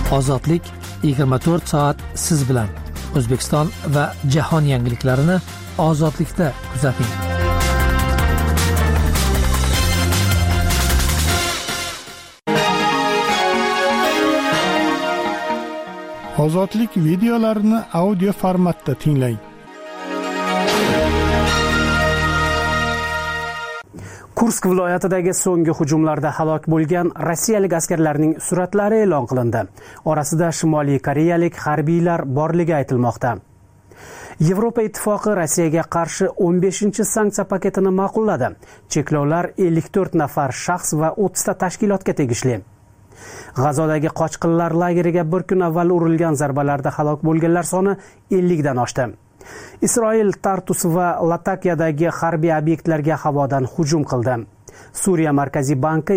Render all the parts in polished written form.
Ozodlik 24 soat siz bilan. O'zbekiston va jahon yangiliklarini ozodlikda kuzating. Ozodlik videolarini audio formatda tinglang. Kursk viloyatidagi so'nggi hujumlarda halok bo'lgan rossiyalik askarlarning suratlari e'lon qilindi. Orasida Shimoliy koreyalik harbiylar borligi aytilmoqda. Yevropa ittifoqi Rossiyaga qarshi 15-sanksiya paketini ma'qulladi. Cheklovlar 54 nafar shaxs va 30 ta tashkilotga tegishli. G'azodagi qochqinlar lageriga bir kun avval urilgan zarbalarda halok bo'lganlar soni 50 dan oshdi. Isroil Tartus va Latakiyadagi harbiy obyektlarga havodan hujum qildi. Suriya Markaziy banki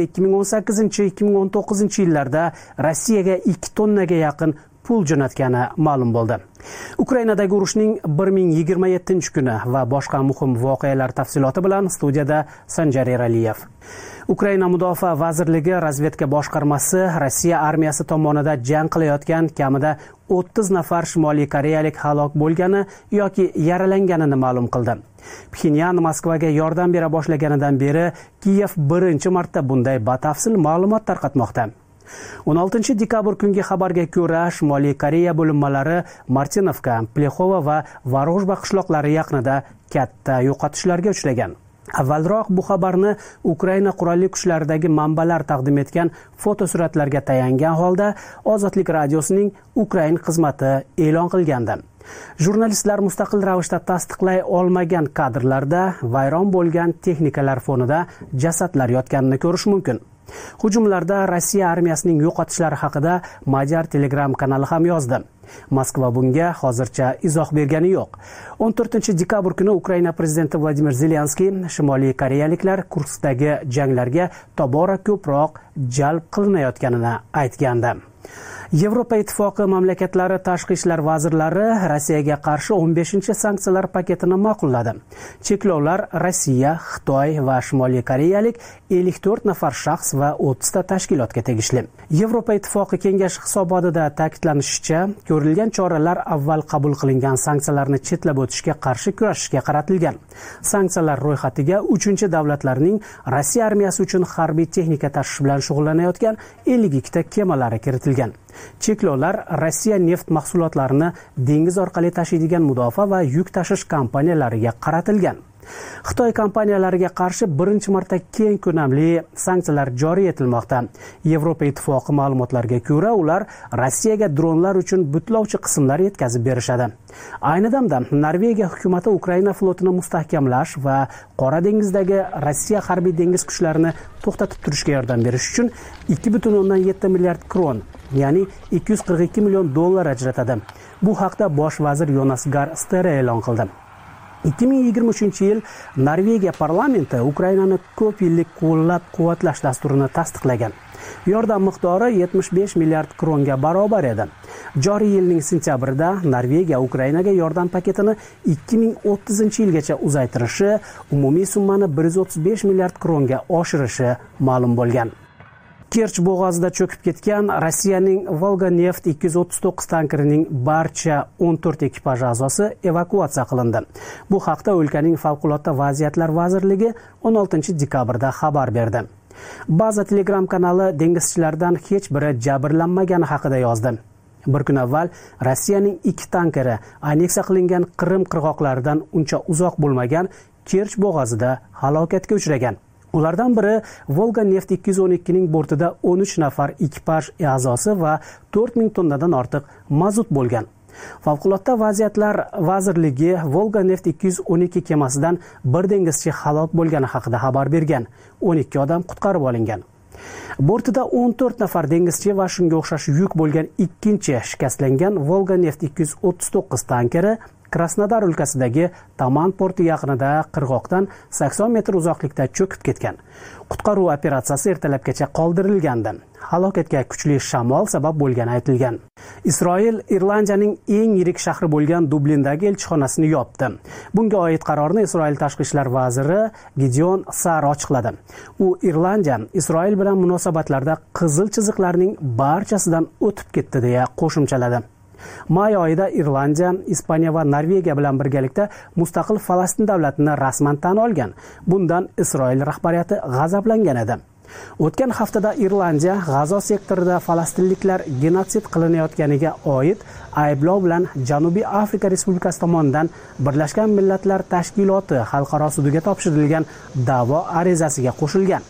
2018-2019 yillarda Rossiyaga 2 tonnaga yaqin pul jo'natgani ma'lum bo'ldi. Ukrainadagi urushning 1027-kuni va boshqa muhim voqealar tafsiloti bilan studiyada Sanjar Eraliyev. Ukraina Mudofaa vazirligi razvedka boshqarmasi Rossiya armiyasi tomonidan jang qilayotgan kamida 30 nafar Shimoliy koreyalik halok bo'lgani yoki yaralanganini ma'lum qildi. Pxenyan Moskvaga yordam bera boshlaganidan beri Kiyev birinchi marta bunday batafsil ma'lumot tarqatmoqda. 16 dekabr kungi xabarga ko'ra, Shimoliy Koreya bo'linmalari Martinovka, Plexova va Vorojba qishloqlari yaqinida katta yo'qotishlarga uchragan. Avvalroq bu xabarni Ukraina qurolli kuchlaridagi manbalar taqdim etgan fotosuratlarga tayangan holda Ozodlik radiosining Ukrain xizmati e'lon qilgandi. Jurnalistlar mustaqil ravishda tasdiqlay olmagan kadrlarda vayron bo'lgan texnikalar fonida jasadlar yotganini ko'rish mumkin. Hujumlarda Rossiya armiyasining yo'qotishlari haqida Majar Telegram kanali ham yozdi. Moskva bunga hozircha izoh bergani yo'q. 14 dekabr kuni Ukraina prezidenti Vladimir Zelenskiy Shimoliy koreyaliklar Kurskdagi janglarga tobora ko'proq jalb qilinayotganini aytgandi. Yevropa ittifoqi mamlakatlari tashqi ishlar vazirlari Rossiyaga qarshi 15-sanksiyalar paketini ma'qulladi. Cheklovlar Rossiya, Xitoy va Shimoliy koreyalik 54 nafar shaxs va 30 ta tashkilotga tegishli. Yevropa ittifoqi kengashi hisobotida ta'kidlanishicha, ko'rilgan choralar avval qabul qilingan sanksiyalarni chetlab o'tishga qarshi kurashishga qaratilgan. Sanksiyalar ro'yxatiga 3-davlatlarning Rossiya armiyasi uchun harbiy texnika tashish bilan shug'ullanayotgan 52 ta kemalari kiritilgan. Cheklovlar Rossiya neft mahsulotlarini dengiz orqali tashiydigan mudofaa va yuk tashish kompaniyalariga qaratilgan. Xitoy kompaniyalariga qarshi birinchi marta keng ko'lamli sanksiyalar joriy etilmoqda. Yevropa ittifoqi ma'lumotlariga ko'ra, ular Rossiyaga dronlar uchun butlovchi qismlar yetkazib berishadi. Ayni damda Norvegiya hukumati Ukraina flotini mustahkamlash va Qora dengizdagi Rossiya harbiy dengiz kuchlarini to'xtatib turishga yordam berish uchun 2,7 milliard kron, ya'ni 242 million dollar ajratadi. Bu haqda bosh vazir Jonas Gahr Støre e'lon qildi. 2023-yil Norvegiya parlamenti Ukrainani ko'p yillik qo'llab-quvvatlash dasturini tasdiqlagan. Yordam miqdori 75 milliard kronga barobar edi. Joriy yilning sentyabrida Norvegiya Ukrainaga yordam paketini 2030-yilgacha uzaytirishi, umumiy summani 135 milliard kronga oshirishi ma'lum bo'lgan. Kerch bo'g'ozida cho'kib ketgan Rossiyaning Volga-neft 239 tankerining barcha 14 ekipaj a'zosi evakuatsiya qilindi. Bu haqda o'lkaning favqulodda vaziyatlar vazirligi 16 dekabrda xabar berdi. Baza Telegram kanali dengizchilardan hech biri jabrlanmagani haqida yozdi. Bir kun avval Rossiyaning 2 tankeri aneksiya qilingan Qrim qirg'oqlaridan uncha uzoq bo'lmagan Kerch bo'g'ozida halokatga uchragan. Ulardan biri Volga-neft 212 ning bortida 13 nafar ekipaj a'zosi va 4000 tonnadan ortiq mazut bo'lgan. Favqulodda vaziyatlar vazirligi Volga-neft 212 kemasidan bir dengizchi halok bo'lgani haqida xabar bergan. 12 odam qutqarib olingan. Bortida 14 nafar dengizchi va shunga o'xshash yuk bo'lgan ikkinchi shikastlangan Volga-neft 239 tankeri Krasnodar o'lkasidagi Taman porti yaqinida qirg'oqdan 80 metr uzoqlikda cho'kib ketgan. Qutqaruv operatsiyasi ertalabgacha qoldirilgandi. Halokatga kuchli shamol sabab bo'lgani aytilgan. Isroil Irlandiyaning eng yirik shahri bo'lgan Dublindagi elchixonasini yopdi. Bunga oid qarorni Isroil tashqi ishlar vaziri Gideon Sar ochiqladi. U Irlandiya Isroil bilan munosabatlarda qizil chiziqlarning barchasidan o'tib ketdi deya qo'shimchaladi. May oyida Irlandiya, Ispaniya va Norvegiya bilan birgalikda mustaqil Falastin davlatini rasman tan olgan. Bundan Isroil rahbariyati g'azablangan edi. O'tgan haftada Irlandiya G'azo sektorida falastinliklar genotsid qilinayotganiga oid ayblov bilan Janubiy Afrika Respublikasi tomonidan Birlashgan Millatlar Tashkiloti xalqaro sudiga topshirilgan da'vo arizasiga qo'shilgan.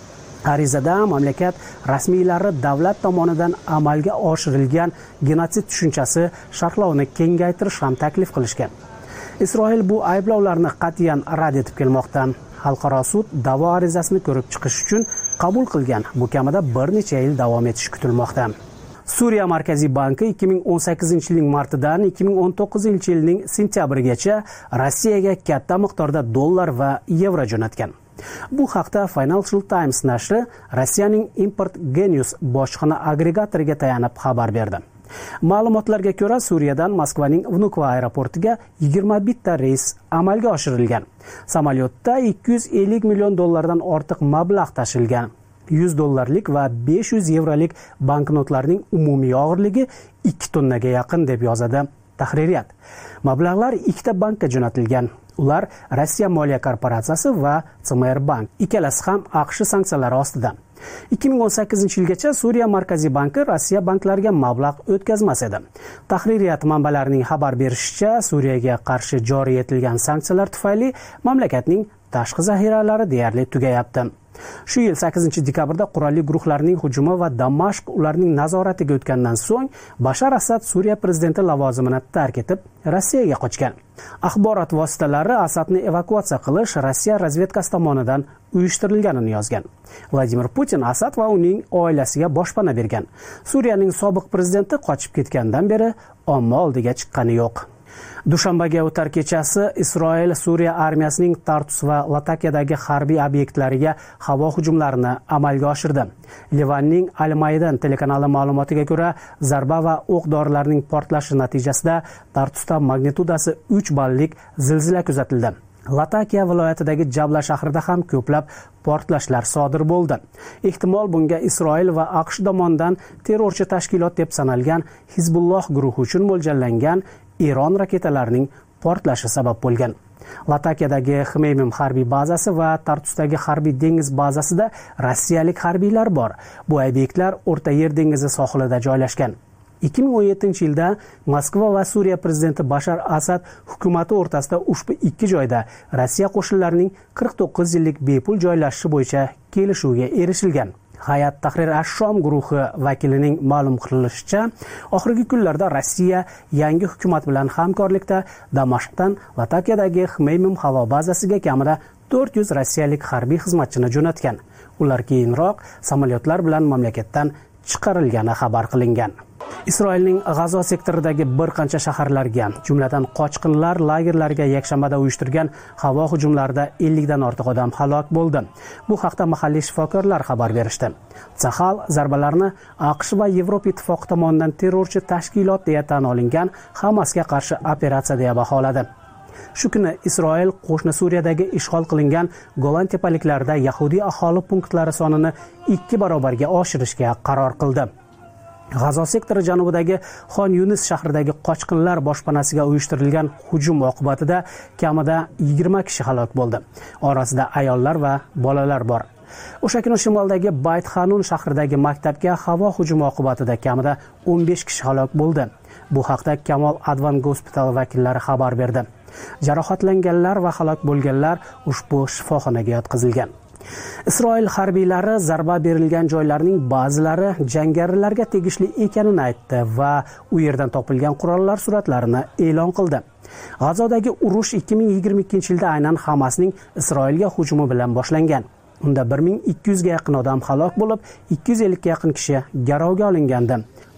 Arizada mamlakat rasmiylari davlat tomonidan amalga oshirilgan genotsid tushunchasi sharhlovini kengaytirish ham taklif qilishgan. Isroil bu ayblovlarni qat'iyan rad etib kelmoqda. Xalqaro sud da'vo arizasini ko'rib chiqish uchun qabul qilgan. Bu kamida bir necha yil davom etishi kutilmoqda. Suriya Markaziy banki 2018-yilning martidan 2019-yilning sentyabrigacha Rossiyaga katta miqdorda dollar va yevro jo'natgan. Bu haqda Financial Times nashri Rossiyaning Import Genius bojxona agregatoriga tayanib xabar berdi. Ma'lumotlarga ko'ra, Suriyadan Moskvaning Vnukovo aeroportiga 21 ta reys amalga oshirilgan. Samolyotda 250 million dollardan ortiq mablag' tashilgan. 100 dollarlik va 500 yevrolik banknotlarning umumiy og'irligi 2 tonnaga yaqin deb yozadi Tahririyat. Mablag'lar ikkita bankka jo'natilgan. Ular Rossiya Moliya korporatsiyasi va CMR Bank. Ikkalasi ham AQSh sanksiyalari ostida. 2018-yilgacha Suriya Markaziy banki Rossiya banklariga mablag' o'tkazmas edi. Tahririyat manbalarining xabar berishicha, Suriyaga qarshi joriy etilgan sanksiyalar tufayli mamlakatning tashqi zaxiralari deyarli tugayapti. Shu yil 8-dekabrda qurolli guruhlarning hujumi va Damashq ularning nazoratiga o'tgandan so'ng Bashar Asad Suriya prezidenti lavozimini tark etib Rossiyaga qochgan. Axborot vositalari Asadni evakuatsiya qilish Rossiya razvedkasi tomonidan uyushtirilganini yozgan. Vladimir Putin Asad va uning oilasiga boshpana bergan. Suriyaning sobiq prezidenti qochib ketgandan beri omma oldiga chiqqani yo'q. Dushanbaga o'tar kechasi Isroil Suriya armiyasining Tartus va Latakiyadagi harbiy obyektlariga havo hujumlarini amalga oshirdi. Livanning Al-Maydan telekanali ma'lumotiga ko'ra, zarba va o'q-dorilarning portlashi natijasida Tartusda magnitudasi 3 ballik zilzila kuzatildi. Latakiya viloyatidagi Jabla shahrida ham ko'plab portlashlar sodir bo'ldi. Ehtimol bunga Isroil va AQSh tomonidan terrorchi tashkilot deb sanalgan Hizbulloh guruhi uchun mo'ljallangan Eron raketalarining portlashi sabab bo'lgan. Latakiyadagi Xmeymim harbiy bazasi va Tartusdagi harbiy dengiz bazasida rossiyalik harbiylar bor. Bu obyektlar O'rta Yer dengizi sohilida joylashgan. 2017-yilda Moskva va Suriya prezidenti Bashar Asad hukumati o'rtasida ushbu ikki joyda Rossiya qo'shinlarining 49 yillik bepul joylashishi bo'yicha kelishuvga erishilgan. Hayat Tahrir ash-Shom guruhi vakilining ma'lum qilishicha, oxirgi kunlarda Rossiya yangi hukumat bilan hamkorlikda Damashqdan Latakiyadagi Xmeymim havo bazasiga kamida 400 rossiyalik harbiy xizmatchini jo'natgan. Ular keyinroq samolyotlar bilan mamlakatdan chiqarilgani xabar qilingan. Isroilning G'azo sektoridagi bir qancha shaharlarga, jumladan qochqinlar lagerlariga yakshanbada uyushtirgan havo hujumlarida 50 dan ortiq odam halok bo'ldi. Bu haqda mahalliy shifokorlar xabar berishdi. Tsahal zarbalarni AQSh va Yevropa ittifoqi tomonidan terrorchi tashkilot deya tan olingan Hamasga qarshi operatsiya deya baholadi. Shu kuni Isroil qo'shni Suriyadagi ishg'ol qilingan Golan tepaliklarida yahudiy aholi punktlari sonini 2 barobarga oshirishga qaror qildi. G'azo sektori janubidagi Xon Yunis shahridagi qochqinlar boshpanasiga uyushtirilgan hujum oqibatida kamida 20 kishi halok bo'ldi. Orasida ayollar va bolalar bor. O'sha kuni shimoldagi Bayt Xanun shahridagi maktabga havo hujumi oqibatida kamida 15 kishi halok bo'ldi. Bu haqda Kamol Advan Hospital vakillari xabar berdi. Jarohatlanganlar va halok bo'lganlar ushbu shifoxonaga yotqizilgan. Isroil harbiylari zarba berilgan joylarning ba'zilari jangarilarga tegishli ekanini aytdi va u yerdan topilgan qurollar suratlarini e'lon qildi. G'azodagi urush 2022-yilda aynan Hamasning Isroilga hujumi bilan boshlangan. Unda 1200 ga yaqin odam halok bo'lib, 250 ga yaqin kishi garovga olingandi.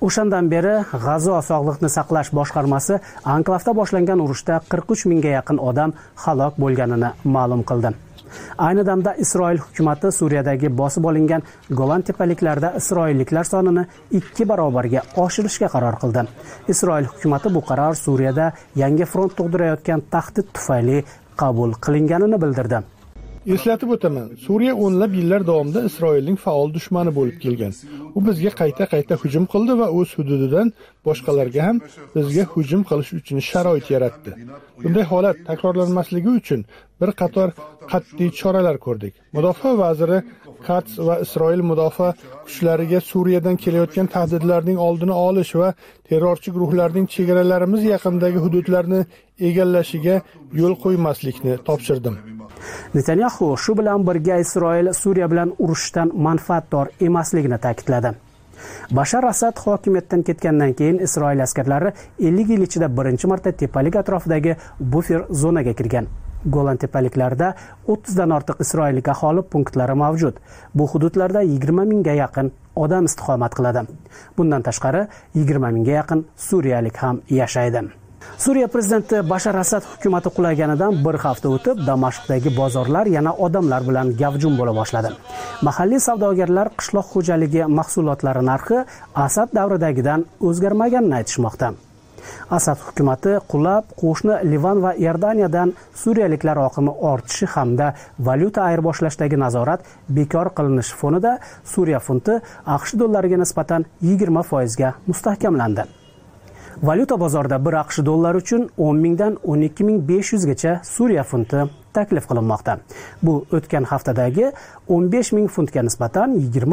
O'shandan beri G'azo sog'liqni saqlash boshqarmasi anklavda boshlangan urushda 43 mingga yaqin odam halok bo'lganini ma'lum qildi. Ayni damda Isroil hukumatı Suriyadagi bosib olingan Golan tepaliklarida isroilliklar sonini 2 barobarga oshirishga qaror qildi. Isroil hukumatı bu qaror Suriyada yangi front tug'dirayotgan tahdid tufayli qabul qilinganini bildirdi. Eslatib o'taman, Suriya o'nlab yillar davomida Isroilning faol dushmani bo'lib kelgan. U bizga qayta hujum qildi va o'z hududidan boshqalarga ham bizga hujum qilish uchun sharoit yaratdi. Bunday holat takrorlanmasligi uchun bir qator qat'iy choralar ko'rdik. Mudofaa vaziri Katz va Isroil mudofaa kuchlariga Suriyadan kelayotgan tahdidlarning oldini olish va terrorchi guruhlarning chegaralarimiz yaqinidagi hududlarni egallashiga yo'l qo'ymaslikni topshirdim. Netanyahu shu bilan birga Isroil Suriya bilan urushdan manfaatdor emasligini ta'kidladi. Bashar Asad hokimiyatdan ketgandan keyin Isroil askarlari 50 yil ichida birinchi marta tepalik atrofidagi bufer zonaga kirgan. Golan tepaliklarida 30 dan ortiq isroillik aholi punktlari mavjud. Bu hududlarda 20 mingga yaqin odam istiqomat qiladi. Bundan tashqari 20 mingga yaqin suriyalik ham yashaydi. Suriya prezidenti Bashar Asad hukumati qulaganidan bir hafta o'tib, Damashqdagi bozorlar yana odamlar bilan gavjum bo'la boshladi. Mahalliy savdogarlar qishloq xo'jaligi mahsulotlari narxi Asad davridagidan o'zgarmaganini aytishmoqda. Asad hukumati qulab, qo'shni Livan va Iordaniyadan suriyaliklar oqimi ortishi hamda valyuta ayirboshlashidagi nazorat bekor qilinishi fonida Suriya funti AQSh dollariga nisbatan 20% ga mustahkamlandi. Valyuta bozorida 1 AQSh dollari uchun 10 mingdan 12.500 gacha Suriya funti taklif qilinmoqda. Bu o'tgan haftadagi 15 ming funtga nisbatan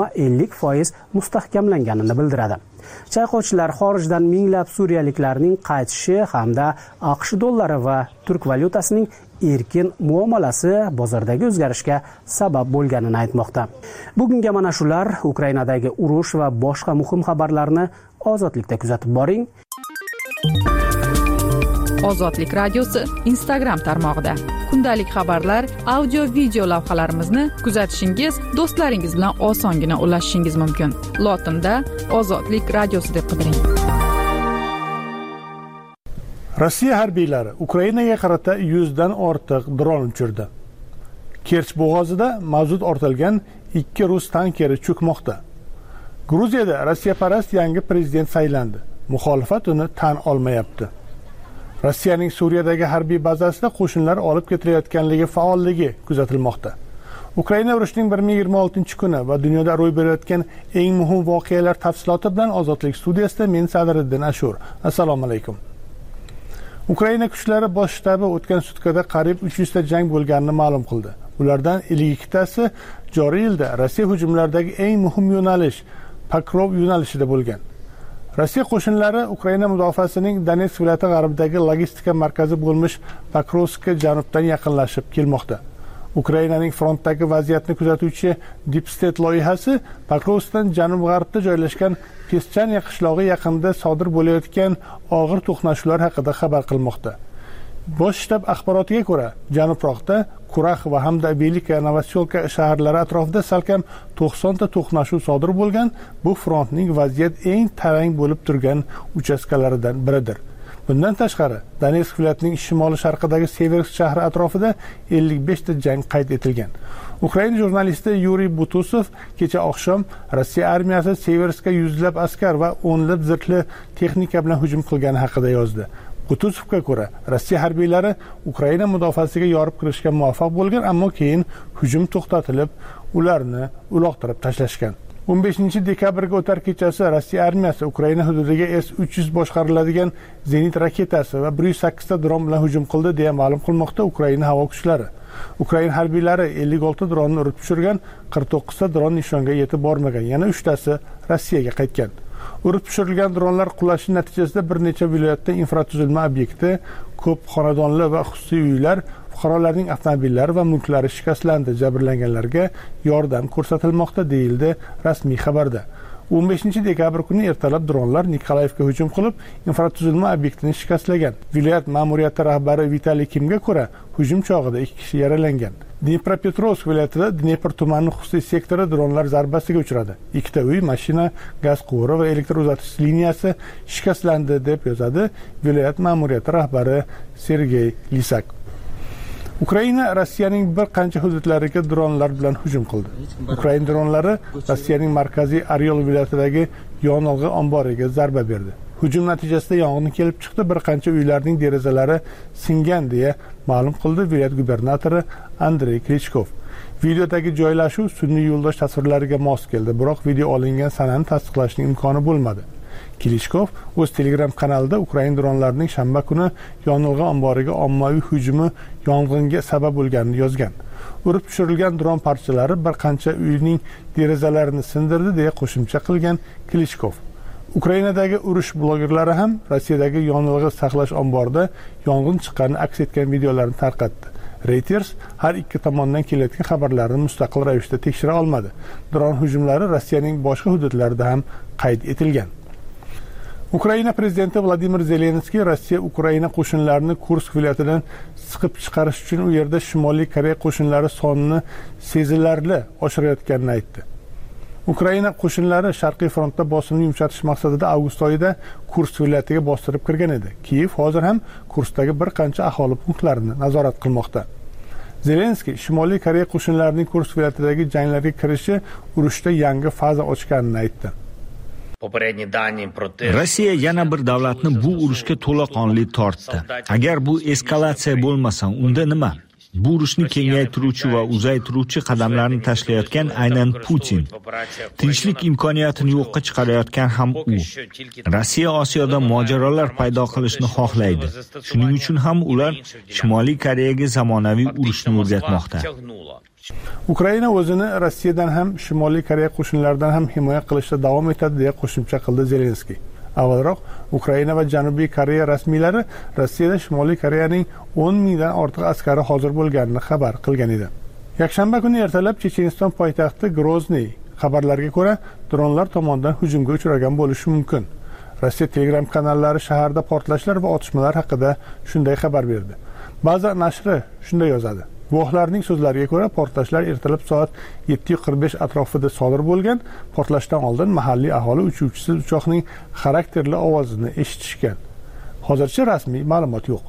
20-50% mustahkamlanganini bildiradi. Chayqovchilar xorijdan minglab suriyaliklarning qaytishi hamda AQSh dollari va turk valyutasining erkin muomalasi bozordagi o'zgarishga sabab bo'lganini aytmoqda. Bugunga mana shular. Ukrainadagi urush va boshqa muhim xabarlarni Ozodlikda kuzatib boring. Ozodlik radiosi Instagram tarmog'ida kundalik xabarlar, audio video lavhalarimizni kuzatishingiz, do'stlaringiz bilan osongina ulashishingiz mumkin. Lotinda Ozodlik radiosi deb qidiring. Rossiya harbiylari Ukrainaga qarata 100 dan ortiq dron uchirdi. Kerch bo'g'ozida mazut ortilgan 2 rus tankeri cho'kmoqda. Gruziyada Rossiyaparast yangi prezident saylandi. Muxolifat uni tan olmayapti. Rossiyaning Suriyadagi harbiy bazasida qo'shinlar olib ketilayotganligi faolligi kuzatilmoqda. Ukraina urushining 1026-kuni va dunyoda ro'y berayotgan eng muhim voqealar tafsiloti bilan Ozodlik studiyasida men Sadriddin Ashur. Assalomu alaykum. Ukraina kuchlari bosh shtabi o'tgan sutkada qariyb 300 ta jang bo'lganini ma'lum qildi. Ulardan 52 tasi joriy yilda Rossiya hujumlaridagi eng muhim yo'nalish Pokrov yo'nalishida bo'lgan. Rossiya qo'shinlari Ukraina mudofaasining Donetsk viloyati g'arbidagi logistika markazi bo'lmish Pokrovskka janubdan yaqinlashib kelmoqda. Ukrainaning frontdagi vaziyatni kuzatuvchi Deep State loyihasi Pokrovskdan janub-g'arbda joylashgan Peschanya qishlog'i yaqinida sodir bo'layotgan og'ir to'qnashuvlar haqida xabar qilmoqda. Bosh shtab axborotiga ko'ra, janubroqda Kurax va hamda Velika Novoselka shaharlari atrofida salkam 90 ta to'qnashuv sodir bo'lgan. Bu frontning vaziyat eng tarang bo'lib turgan uchastkalaridan biridir. Bundan tashqari, Donetsk viloyatining shimoli-sharqidagi Seversk shahri atrofida 55 ta jang qayd etilgan. Ukraina jurnalisti Yuriy Butusov kecha oqshom Rossiya armiyasi Severskka yuzlab askar va o'nlab zirhli texnika bilan hujum qilgani haqida yozdi. Butusovga ko'ra, Rossiya harbiylari Ukraina mudofaasiga yorib kirishga muvaffaq bo'lgan, ammo keyin hujum to'xtatilib, ularni uloqtirib tashlashgan. 15 dekabrga o'tar kechasi Rossiya armiyasi Ukraina hududiga S-300 boshqariladigan zenit raketasi va 108 ta dron bilan hujum qildi deya ma'lum qilmoqda Ukraina havo kuchlari. Ukraina harbiylari 56 dronni urib tushirgan, 49 ta dron nishonga yetib bormagan, yana 3 tasi Rossiyaga qaytgan. Urib tushirilgan dronlar qulashi natijasida bir necha viloyatda infratuzilma obyekti, ko'p xonadonli va xususiy uylar, fuqarolarning avtomobillari va mulklari shikastlandi. Jabrlanganlarga yordam ko'rsatilmoqda deyildi rasmiy xabarda. 15-dekabr kuni ertalab dronlar Nikolayevga hujum qilib, infratuzilma obyektini shikastlagan. Viloyat ma'muriyati rahbari Vitaliy Kimga ko'ra, hujum chog'ida 2 kishi yaralangan. Dnepropetrovsk viloyatida Dnepr tumanining xususiy sektori dronlar zarbasiga uchradi. 2 uy, mashina, gaz quvuri va elektr uzatish liniyasi shikastlandi deb yozadi viloyat ma'muriyati rahbari Sergey Lisak. Ukraina Rossiyaning bir qancha hududlariga dronlar bilan hujum qildi. Ukraina dronlari Rossiyaning markaziy Oryol viloyatidagi yonilg'i omboriga zarba berdi. Hujum natijasida yong'in kelib chiqdi, bir qancha uylarning derazalari singan deya ma'lum qildi viloyat gubernatori Andrey Krichkov. Videodagi joylashuv sun'iy yo'ldosh tasvirlariga mos keldi, biroq video olingan sanani tasdiqlashning imkoni bo'lmadi. Klitschko o'z Telegram kanalida Ukraina dronlarining shanba kuni yonilg'i omboriga ommaviy hujumi yong'inga sabab bo'lganini yozgan. Urib tushirilgan dron parchalari bir qancha uyning derazalarini sindirdi deya qo'shimcha qilgan Klitschko. Ukrainadagi urush blogerlari ham Rossiyadagi yonilg'i saqlash omborida yong'in chiqqanini aks etgan videolarni tarqatdi. Reuters har ikki tomondan kelayotgan xabarlarni mustaqil ravishda tekshira olmadi. Dron hujumlari Rossiyaning boshqa hududlarida ham qayd etilgan. Ukraina prezidenti Vladimir Zelenskiy Rossiya Ukraina qo'shinlarini Kursk viloyatidan siqib chiqarish uchun u yerda Shimoliy Koreya qo'shinlari sonini sezilarli oshirayotganini aytdi. Ukraina qo'shinlari Sharqiy frontda bosimni yumshatish maqsadida avgust oyida Kursk viloyatiga bostirib kirgan edi. Kiyev hozir ham Kurskdagi bir qancha aholi punktlarini nazorat qilmoqda. Zelenskiy Shimoliy Koreya qo'shinlarining Kursk viloyatidagi janglarga kirishi urushda yangi faza ochganini aytdi. Rossiya yana bir davlatni bu urushga to'laqonli tortdi. Agar bu eskalatsiya bo'lmasa, unda nima? Bu urushni kengaytiruvchi va uzaytiruvchi qadamlarni tashlayotgan aynan Putin. Tinchlik imkoniyatini yo'qqa chiqarayotgan ham u. Rossiya Osiyoda mojarolar paydo qilishni xohlaydi. Shuning uchun ham ular Shimoliy Koreyaga zamonaviy urushni o'rgatmoqda. Ukraina o'zini Rossiyadan ham Shimoliy Koreya qo'shinlaridan ham himoya qilishda davom etadi deya qo'shimcha qildi Zelenskiy. Avvalroq Ukraina va Janubiy Koreya rasmiylari Rossiyada Shimoliy Koreyaning 10 mingdan ortiq askari hozir bo'lganini xabar qilgan edi. Yakshanba kuni ertalab Checheniston poytaxti Grozniy xabarlarga ko'ra dronlar tomonidan hujumga uchragan bo'lishi mumkin. Rossiya Telegram kanallari shaharda portlashlar va otishmalar haqida shunday xabar berdi. Ba'zi nashri shunday yozadi. Guvohlarning so'zlariga ko'ra, portlashlar ertalab soat 7:45 atrofida sodir bo'lgan. Portlashdan oldin mahalliy aholi uchuvchisiz uchoqning xarakterli ovozini eshitishgan. Hozircha rasmiy ma'lumot yo'q.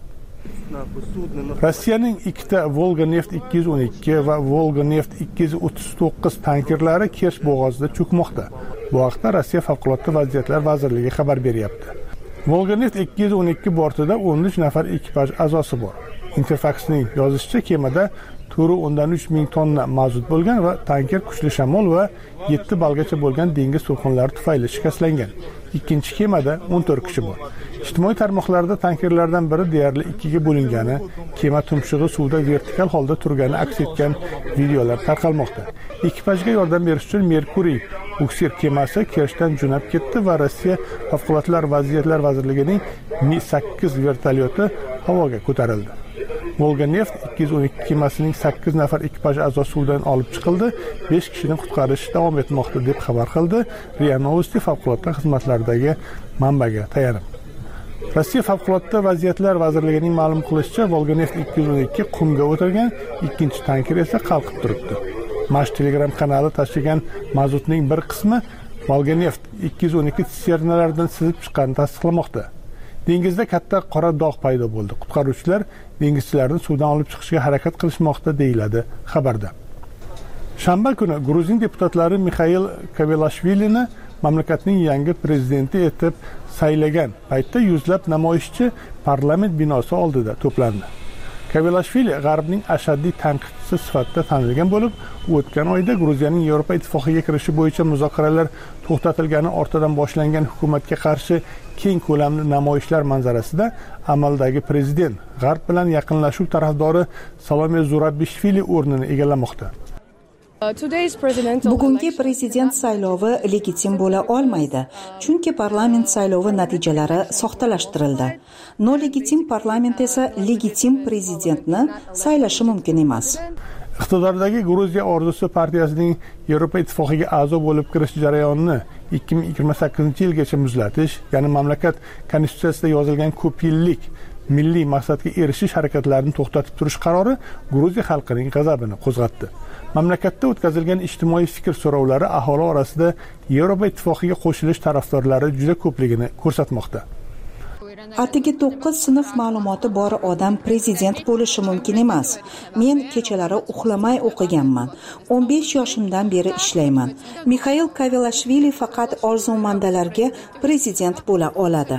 Rossiyaning ikkita Volga-neft 212 va Volga-neft 239 tankerlari Kerch bo'g'ozida cho'kmoqda. Bu haqda Rossiya favqulodda vaziyatlar vazirligi xabar beryapti. Volga-neft 212 bortida 13 nafar ekipaj a'zosi bor. Interfax'ning yozishicha, kemada 4.3 ming tonna mazut bo'lgan va tanker kuchli shamol va 7 balgacha bo'lgan dengiz to'lqinlari tufayli shikastlangan. Ikkinchi kemada 14 kishi bor. Ijtimoiy tarmoqlarda tankerlardan biri deyarli 2 ga bo'lingani, kema tumshug'i suvda vertikal holda turgani aks etgan videolar tarqalmoqda. Ekipajga yordam berish uchun Merkuriy buksir kemasi Kerchdan jo'nab ketdi va Rossiya favqulodda vaziyatlar vazirligining Mi-8 vertolyoti havoga ko'tarildi. Volga-neft 212 kemasining 8 nafar ekipaj a'zosi suvdan olib chiqildi, 5 kishini qutqarish davom etmoqda deb xabar qildi RIA Novosti favqulodda xizmatlardagi manbaga tayanib. Rossiya favqulodda vaziyatlar vazirligining ma'lum qilishicha, Volga-neft 212 qumga o'tirgan, ikkinchi tanker esa qalqib turibdi. Mash Telegram kanali tashigan mazutning bir qismi Volga-neft 212 tsisternalaridan sizib chiqqanini tasdiqlamoqda. Dengizda katta qora dog' paydo bo'ldi. Qutqaruvchilar dengizchilarni suvdan olib chiqishga harakat qilishmoqda deyiladi xabarda. Shanba kuni Gruzin deputatlari Mixail Kavelashvilini mamlakatning yangi prezidenti etib saylagan paytda yuzlab namoyishchi parlament binosi oldida to'plandi. Kavelashvili G'arbning ashaddiy tanqidchisi sifatida tanilgan bo'lib, o'tgan oyda Gruziyaning Yevropa ittifoqiga kirishi bo'yicha muzokaralar to'xtatilgani ortidan boshlangan hukumatga qarshi keng ko'lamli namoyishlar manzarasida amaldagi prezident G'arb bilan yaqinlashuv tarafdori Salome Zurabishvili o'rnini egallamoqda. Bugungi prezident saylovi legitim bo'la olmaydi, chunki parlament saylovi natijalari soxtalashtirildi. Nolegitim parlament esa legitim prezidentni saylashi mumkin emas. Iqtidordagi Gruziya orzusi partiyasining Yevropa Ittifoqiga a'zo bo'lib kirish jarayonini 2028-yilgacha muzlatish, ya'ni mamlakat konstitutsiyasida yozilgan ko'p yillik milliy maqsadga erishish harakatlarini to'xtatib turish qarori Gruziya xalqining g'azabini qo'zg'atdi. Mamlakatda o'tkazilgan ijtimoiy fikr so'rovlari aholi orasida Yevropa Ittifoqiga qo'shilish tarafdorlari juda ko'pligini ko'rsatmoqda. Atigi 9 sinf ma'lumoti bor odam prezident bo'lishi mumkin emas. Men kechalari uxlamay o'qiganman. 15 yoshimdan beri ishlayman. Mixail Kavelashvili faqat orzumandalarga prezident bo'la oladi.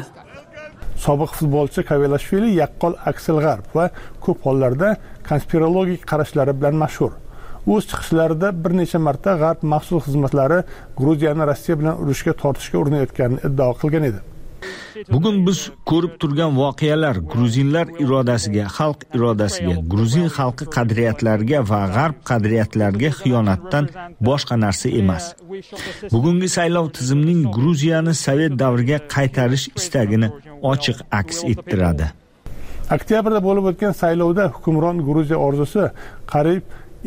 Sobiq futbolchi Kavelashvili yaqqol aksil g'arb va ko'p hollarda konspirologik qarashlari bilan mashhur. O'z chiqishlarida bir necha marta g'arb maxsus xizmatlari Gruziyani Rossiya bilan urushga tortishga urinayotganini iddao qilgan edi. Bugun biz ko'rib turgan voqealar gruzinlar irodasiga, xalq irodasiga, gruzin xalqi qadriyatlariga va g'arb qadriyatlariga xiyonatdan boshqa narsa emas. Bugungi saylov tizimning Gruziyani Sovet davriga qaytarish istagini ochiq aks ettiradi. Oktyabrda bo'lib o'tgan saylovda hukmron Gruziya orzusi qariyb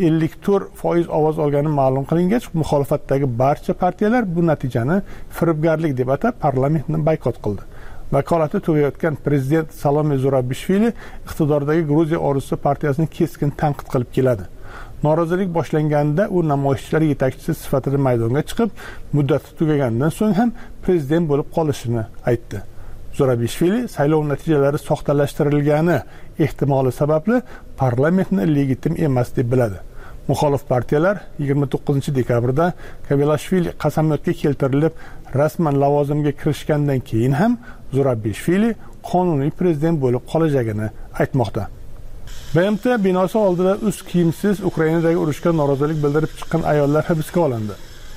54% ovoz olgani ma'lum qilingach, muxolifatdagi barcha partiyalar bu natijani firibgarlik deb atab parlamentni boykot qildi. Vakolati tugayotgan prezident Salome Zurabishvili iqtidordagi Gruziya orzusi partiyasini keskin tanqid qilib keladi. Norozilik boshlanganida u namoyishchilar yetakchisi sifatida maydonga chiqib, muddati tugagandan so'ng ham prezident bo'lib qolishini aytdi. Zurabishvili saylov natijalari soxtalashtirilgani ehtimoli sababli parlamentni legitim emas deb biladi. Muxolif partiyalar 29-dekabrda Kavelashvili qasamyodga keltirilib, rasman lavozimga kirishgandan keyin ham Zurabishvili qonuniy prezident bo'lib qolajagini aytmoqda. BMT binosi oldida uz kiyimsiz Ukrainadagi urushga norozilik bildirib chiqqan ayollar hibsga olindi.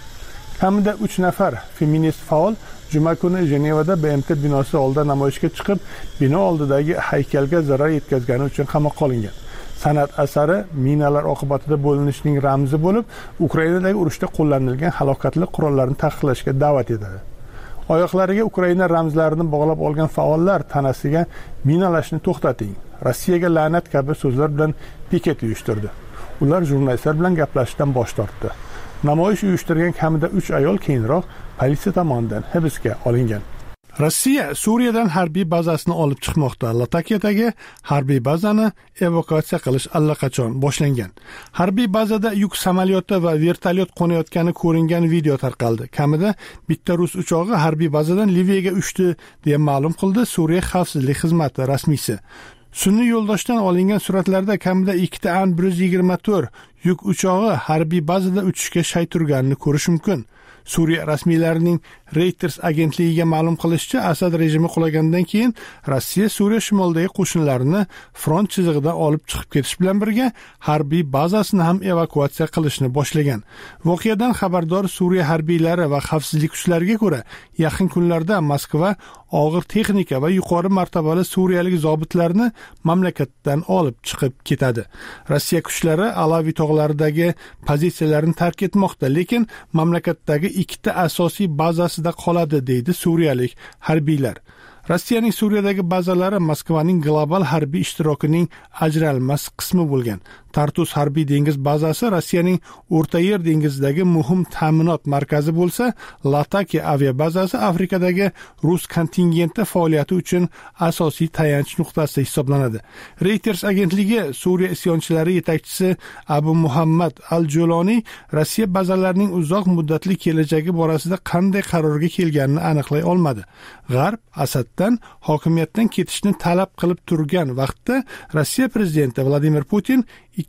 Kamida 3 nafar feminist faol juma kuni Jenevada BMT binosi oldida namoyishga chiqib, bino oldidagi haykalga zarar yetkazgani uchun qamoqqa olingan. San'at asari minalar oqibatida bo'linishning ramzi bo'lib, Ukrainadagi urushda qo'llanilgan halokatli qurollarni taqiqlashga da'vat etadi. Oyoqlariga Ukraina ramzlarini bog'lab olgan faollar tanasiga minalashni to'xtating, Rossiyaga la'nat kabi so'zlar bilan piket uyushtirdi. Ular jurnalistlar bilan gaplashishdan bosh tortdi. Namoyish uyushtirgan kamida 3 ayol keyinroq politsiya tomonidan hibsga olingan. Rossiya Suriyadan harbiy bazasini olib chiqmoqda. Latakiyadagi harbiy bazani evakuatsiya qilish allaqachon boshlangan. Harbiy bazada yuk samolyoti va vertolyot qo'nayotgani ko'ringan video tarqaldi. Kamida bitta rus uchog'i harbiy bazadan Liviyaga uchdi deya ma'lum qildi Suriya xavfsizlik xizmati rasmiysi. Sun'iy yo'ldoshdan olingan suratlarda kamida 2 An-124 yuk uchog'i harbiy bazada uchishga shay turganini ko'rish mumkin. Suriya rasmiylarining Reuters agentligiga ma'lum qilishicha, Asad rejimi qulagandan keyin Rossiya Suriya shimolidagi qo'shinlarini front chizig'idan olib chiqib ketish bilan birga harbiy bazasini ham evakuatsiya qilishni boshlagan. Voqeadan xabardor Suriya harbiylari va xavfsizlik kuchlariga ko'ra, yaqin kunlarda Moskva og'ir texnika va yuqori martabali suriyalik zobitlarni mamlakatdan olib chiqib ketadi. Rossiya kuchlari Alavi tog'laridagi pozitsiyalarini tark etmoqda, lekin mamlakatdagi 2 asosiy bazasida qoladi, deydi suriyalik harbiylar. Rossiyaning Suriyadagi bazalari Moskvaning global harbiy ishtirokining ajralmas qismi bo'lgan. Tartus harbiy dengiz bazasi Rossiyaning O'rta Yer dengizidagi muhim ta'minot markazi bo'lsa, Latakiya aviabazasi Afrikadagi rus kontingenti faoliyati uchun asosiy tayanch nuqtasi hisoblanadi. Reuters agentligi Suriya isyonchilari yetakchisi Abu Muhammad al-Juloniy Rossiya bazalarining uzoq muddatli kelajagi borasida qanday qarorga kelganini aniqlay olmadi. G'arb Asaddan hokimiyatdan ketishni talab qilib turgan vaqtda Rossiya prezidenti Vladimir Putin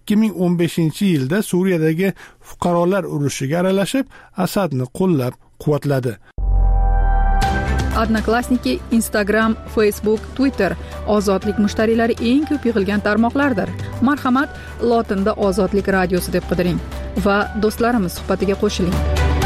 2015-yilda Suriyadagi fuqarolar urushiga aralashib, Asadni qo'llab-quvvatladi. Odnoklassniki, Instagram, Facebook, Twitter ozodlik mushtariylari eng ko'p yig'ilgan tarmoqlardir. Marhamat, lotinda Ozodlik radiosi deb qidiring va do'stlarimiz suhbatiga qo'shiling.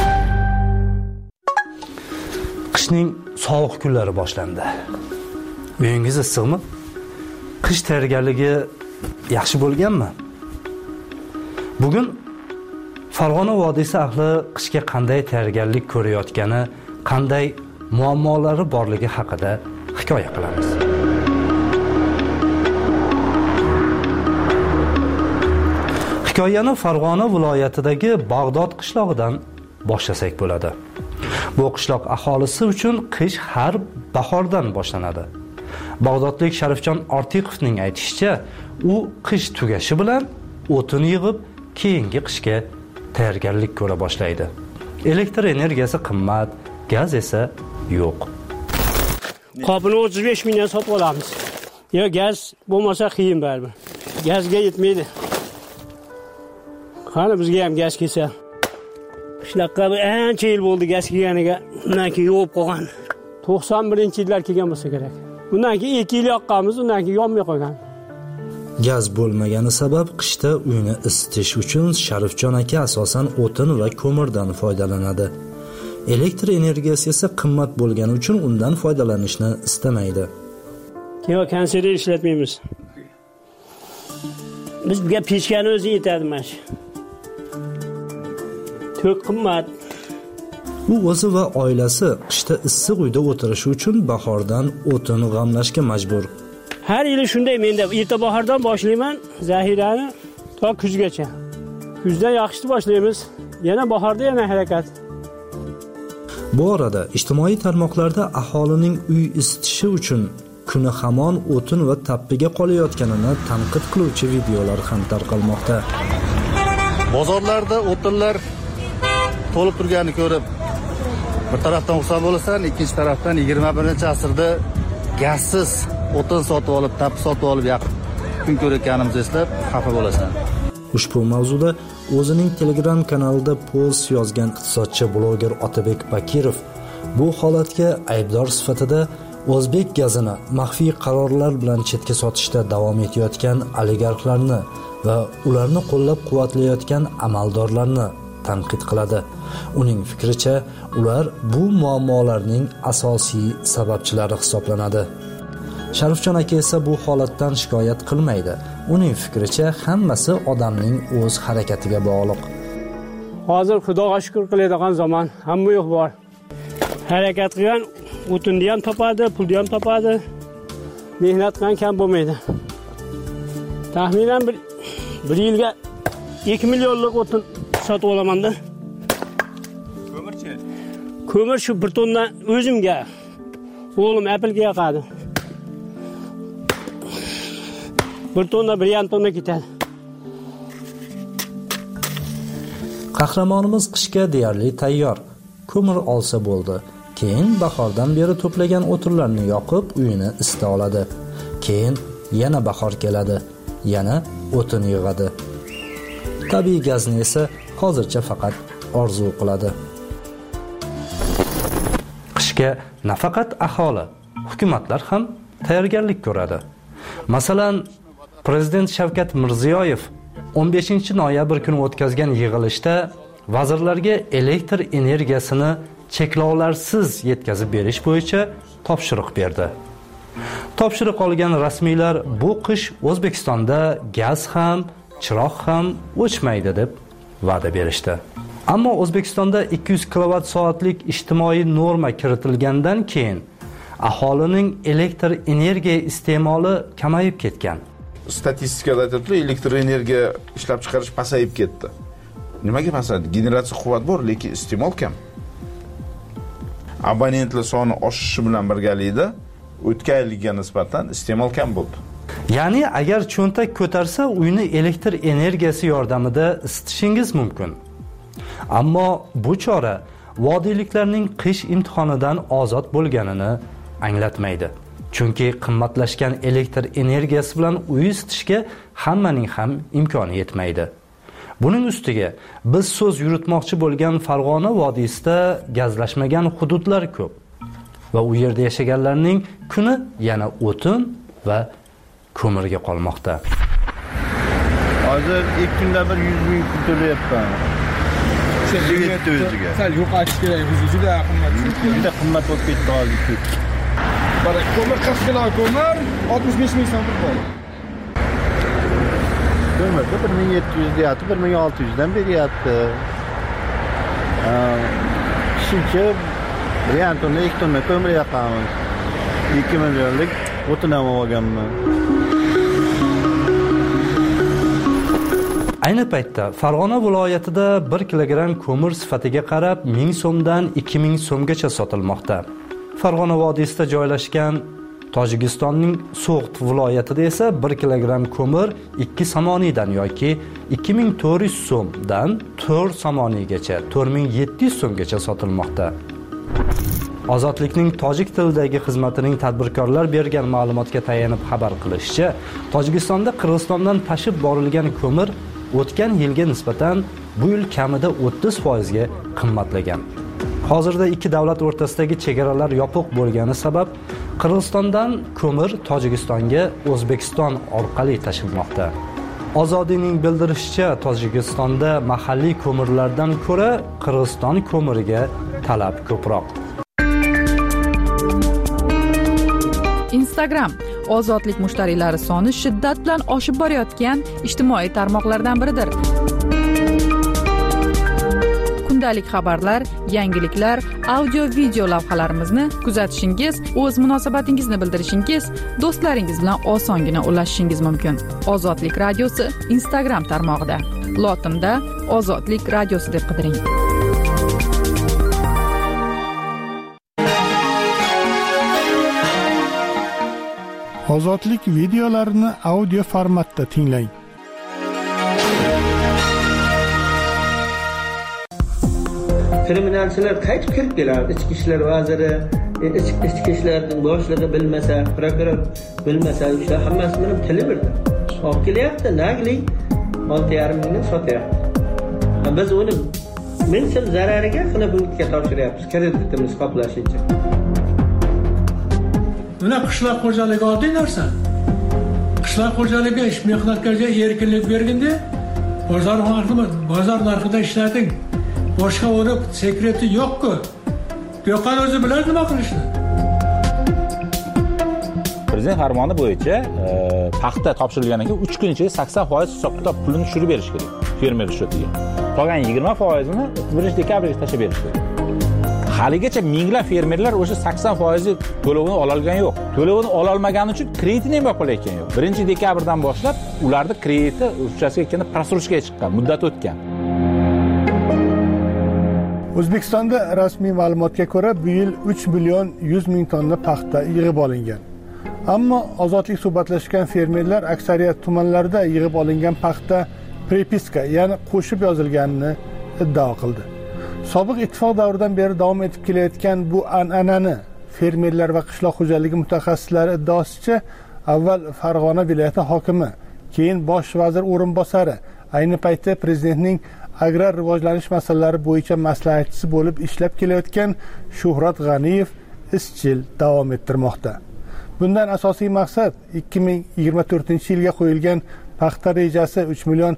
Qishning sovuq kunlari boshlandi. Uyingiz issiqmi? Qish tayyorgarligi yaxshi bo'lganmi? Bugun Farg'ona vodiysi ahli qishga qanday tayyorgarlik ko'rayotgani, qanday muammolari borligi haqida hikoya qilamiz. Hikoyani Farg'ona viloyatidagi Bag'dod qishlog'idan boshlasak bo'ladi. Bu qishloq aholisi uchun qish har bahordan boshlanadi. Bag'dodlik Sharifjon Ortiqovning aytishicha, u qish tugashi bilan o'tin yig'ib, keyingi qishga tayyorgarlik ko'ra boshlaydi. Elektr energiyasi qimmat, gaz esa yo'q. Qopini 35 mingdan sotib olamiz. Yo gaz bo'lmasa qiyin baribir. Gazga yetmaydi. Qani bizga ham gaz kelsa. Qishloqqa ancha yil bo'ldi gaz kelganiga, undan keyin yo'q qolgan. 91-yillar kelgan bo'lsa kerak. Undan keyin 2 yil yoqqanmiz, undan keyin yonmay qolgan. Gaz bo'lmagani sabab qishda uyni isitish uchun Sharifjon aka asosan o'tin va ko'mirdan foydalanadi. Elektr energiyasi esa qimmat bo'lgani uchun undan foydalanishni istamaydi. Keyin konserver ishlatmaymiz. Bizga pechkani o'zi yetadi mana shu. To'q qimmat. U o'zi va oilasi qishda issiq uyda o'tirishi uchun bahordan o'tin g'amlashga majbur. Har yili shunday, menda erta bahordan boshlayman zahirani to kuzgacha. Kuzdan yaxshi boshlaymiz, yana bahorda yana harakat. Bu orada ijtimoiy tarmoqlarda aholining uy isitishi uchun kuni hamon o'tin va tappiga qolayotganini tanqid qiluvchi videolar ham tarqalmoqda. Bozorlarda o'tinlar to'lib turganini ko'rib, bir tarafdan xursand bo'lasan, ikkinchi tarafdan 21-asrda gazsiz o'tin sotib olib, tappi sotib olib yaqin kun ko'rayotganimizni eslab xafa bo'lasan. Ushbu mavzuda o'zining Telegram kanalida post yozgan iqtisodchi bloger Otabek Bakirov bu holatga aybdor sifatida O'zbek gazini maxfiy qarorlar bilan chetga sotishda davom etayotgan oligarxlarni va ularni qo'llab-quvvatlayotgan amaldorlarni tanqid qiladi. Uning fikricha, ular bu muammolarning asosiy sababchilari hisoblanadi. Sharifjon aka esa bu holatdan shikoyat qilmaydi. Uning fikricha, hammasi odamning o'z harakatiga bog'liq. Hozir Xudoga shukr qiladigan zaman, hamma yo'q bor. Harakat qilgan o'tinni ham topadi, pulni ham topadi. Mehnat qilgan kam bo'lmaydi. Taxminan bir yilga 2 millionlik o'tin sotib olaman-da. Ko'mirchi? Ko'mir shu 1 tonna o'zimga, o'g'lim Apple'ga yoqadi. 1 tonna, 1,5 tonna ketadi. Qahramonimiz qishga deyarli tayyor. Ko'mir olsa bo'ldi. Keyin bahordan beri to'plagan o'tinlarni yoqib, uyini isita oladi. Keyin yana bahor keladi, yana o'tin yig'adi. Tabiiy gazni esa hozircha faqat orzu qiladi. Qishga nafaqat aholi, hukumatlar ham tayyorgarlik ko'radi. Masalan, Prezident Shavkat Mirziyoyev 15-noyabr kuni o'tkazgan yig'ilishda vazirlarga elektr energiyasini cheklovlarsiz yetkazib berish bo'yicha topshiriq berdi. Topshiriq olgan rasmiylar bu qish O'zbekistonda gaz ham, chiroq ham o'chmaydi deb va'da berishdi. Ammo O'zbekistonda 200 kWh ijtimoiy norma kiritilgandan keyin aholining elektr energiya iste'moli kamayib ketgan. Statistikada aytiladi, elektr energiya ishlab chiqarish pasayib ketdi. Nimaga pasaydi? Generatsiya quvvat bor, lekin iste'mol kam. Abonentlar soni oshishi bilan birgalikda o'tgan yilga nisbatan iste'mol kam bo'ldi. Ya'ni agar cho'ntak ko'tarsa, uyni elektr energiyasi yordamida isitishingiz mumkin. Ammo bu chora vodiyliklarning qish imtihonidan ozod bo'lganini anglatmaydi. Chunki qimmatlashgan elektr energiyasi bilan uy isitishga hammaning ham imkoni yetmaydi. Buning ustiga biz so'z yuritmoqchi bo'lgan Farg'ona vodiysida gazlashmagan hududlar ko'p va u yerda yashaganlarning kuni yana o'tin va ko'mirga qolmoqda. Hozir 2 kunda bir 100 ming pul to'layapman. Sal yo'qotish kerak, biz juda qimmat. Juda qimmat bo'lib ketdi hozir. Ko'mir 40 kilo ko'mir 65 ming so'm bor. Ko'mirda 1700 deyapti, 1600 dan beryapti. Shuncha 1,5 tonna, 2 tonna ko'mir yoqamiz. 2 millionlik o'tin ham olganman. Ayni paytda Farg'ona viloyatida 1 kilogramm ko'mir sifatiga qarab 1000 so'mdan 2000 so'mgacha sotilmoqda. Farg'ona vodiysida joylashgan Tojikistonning So'g'd viloyatida esa 1 kilogramm ko'mir 2 samonidan yoki 2400 so'mdan 4 samoniygacha 4700 so'mgacha sotilmoqda. Ozodlikning tojik tilidagi xizmatining tadbirkorlar bergan ma'lumotga tayanib xabar qilishicha, Tojikistonda Qirg'izistondan tashib borilgan ko'mir o'tgan yilga nisbatan bu yil kamida 30% ga qimmatlagan. Hozirda ikki davlat o'rtasidagi chegaralar yopiq bo'lgani sabab Qirg'izistondan ko'mir Tojikistonga O'zbekiston orqali tashilmoqda. Ozodiyning bildirishicha, Tojikistonda mahalliy ko'mirlardan ko'ra Qirg'iziston ko'miriga talab ko'proq. Instagram ozodlik mushtariylari soni shiddat bilan oshib borayotgan ijtimoiy tarmoqlardan biridir. Kundalik xabarlar, yangiliklar, audio video lavhalarimizni kuzatishingiz, o'z munosabatingizni bildirishingiz, do'stlaringiz bilan osongina ulashishingiz mumkin. Ozodlik radiosi Instagram tarmog'ida. Lotinda Ozodlik radiosi deb qidiring. Ozodlik videolarini audio formatda tinglang. Kriminalchilar qaytib kirib keladi. Ichki ishlar vaziri, ichki ishlarning boshlig'i bilmasa, prokuror bilmasa, o'sha hammasi bilan tili birda. Olib kelyapti, naglik 6,5 mingdan sotyapti. Biz uni 1000 so'm zarariga Xonobodga topshiryapmiz, kreditimiz qoplash uchun. Buna qishloq xo'jaligi oddiy narsa. Qishloq xo'jaligi ish mehnatlarga erkinlik berganda, bozor narxida ishlating. Boshqa o'rib sekreti yo'q-ku. Yo'qan o'zi bilan nima qilishni? Prezident farmoni bo'yicha paxta topshirilgandan keyin 3 kun ichida 80% hisob-kitob pulini tushirib berish kerak fermer ishatiga. Qolgan 20%ni 1-dekabrga tashlab berish kerak. Haligacha minglab fermerlar o'sha 80% to'lovini ola olgani yo'q. To'lovini ola olmagani uchun kreditini ham yo'qolayotgani yo'q. 1-dekabrdan boshlab ularning krediti uchasiga ketganda prosurishga chiqqan, muddat o'tgan. O'zbekistonda rasmiy ma'lumotga ko'ra bu yil 3 million 100 ming tonna paxta yig'ib olingan. Ammo ozodlik suhbatlashgan fermerlar aksariyat tumanlarda yig'ib olingan paxta prepiska, ya'ni qo'shib yozilganini iddao qildi. Sobiq ittifoq davridan beri davom etib kelayotgan bu an'anani fermerlar va qishloq xo'jaligi mutaxassislari iddaosicha, avval Farg'ona viloyati hokimi, keyin bosh vazir o'rinbosari, ayni paytda prezidentning agrar rivojlanish masalalari bo'yicha maslahatchisi bo'lib ishlab kelayotgan Shuhrat G'aniyev izchil davom ettirmoqda. Bundan asosiy maqsad 2024-yilga qo'yilgan paxta rejasi 3 million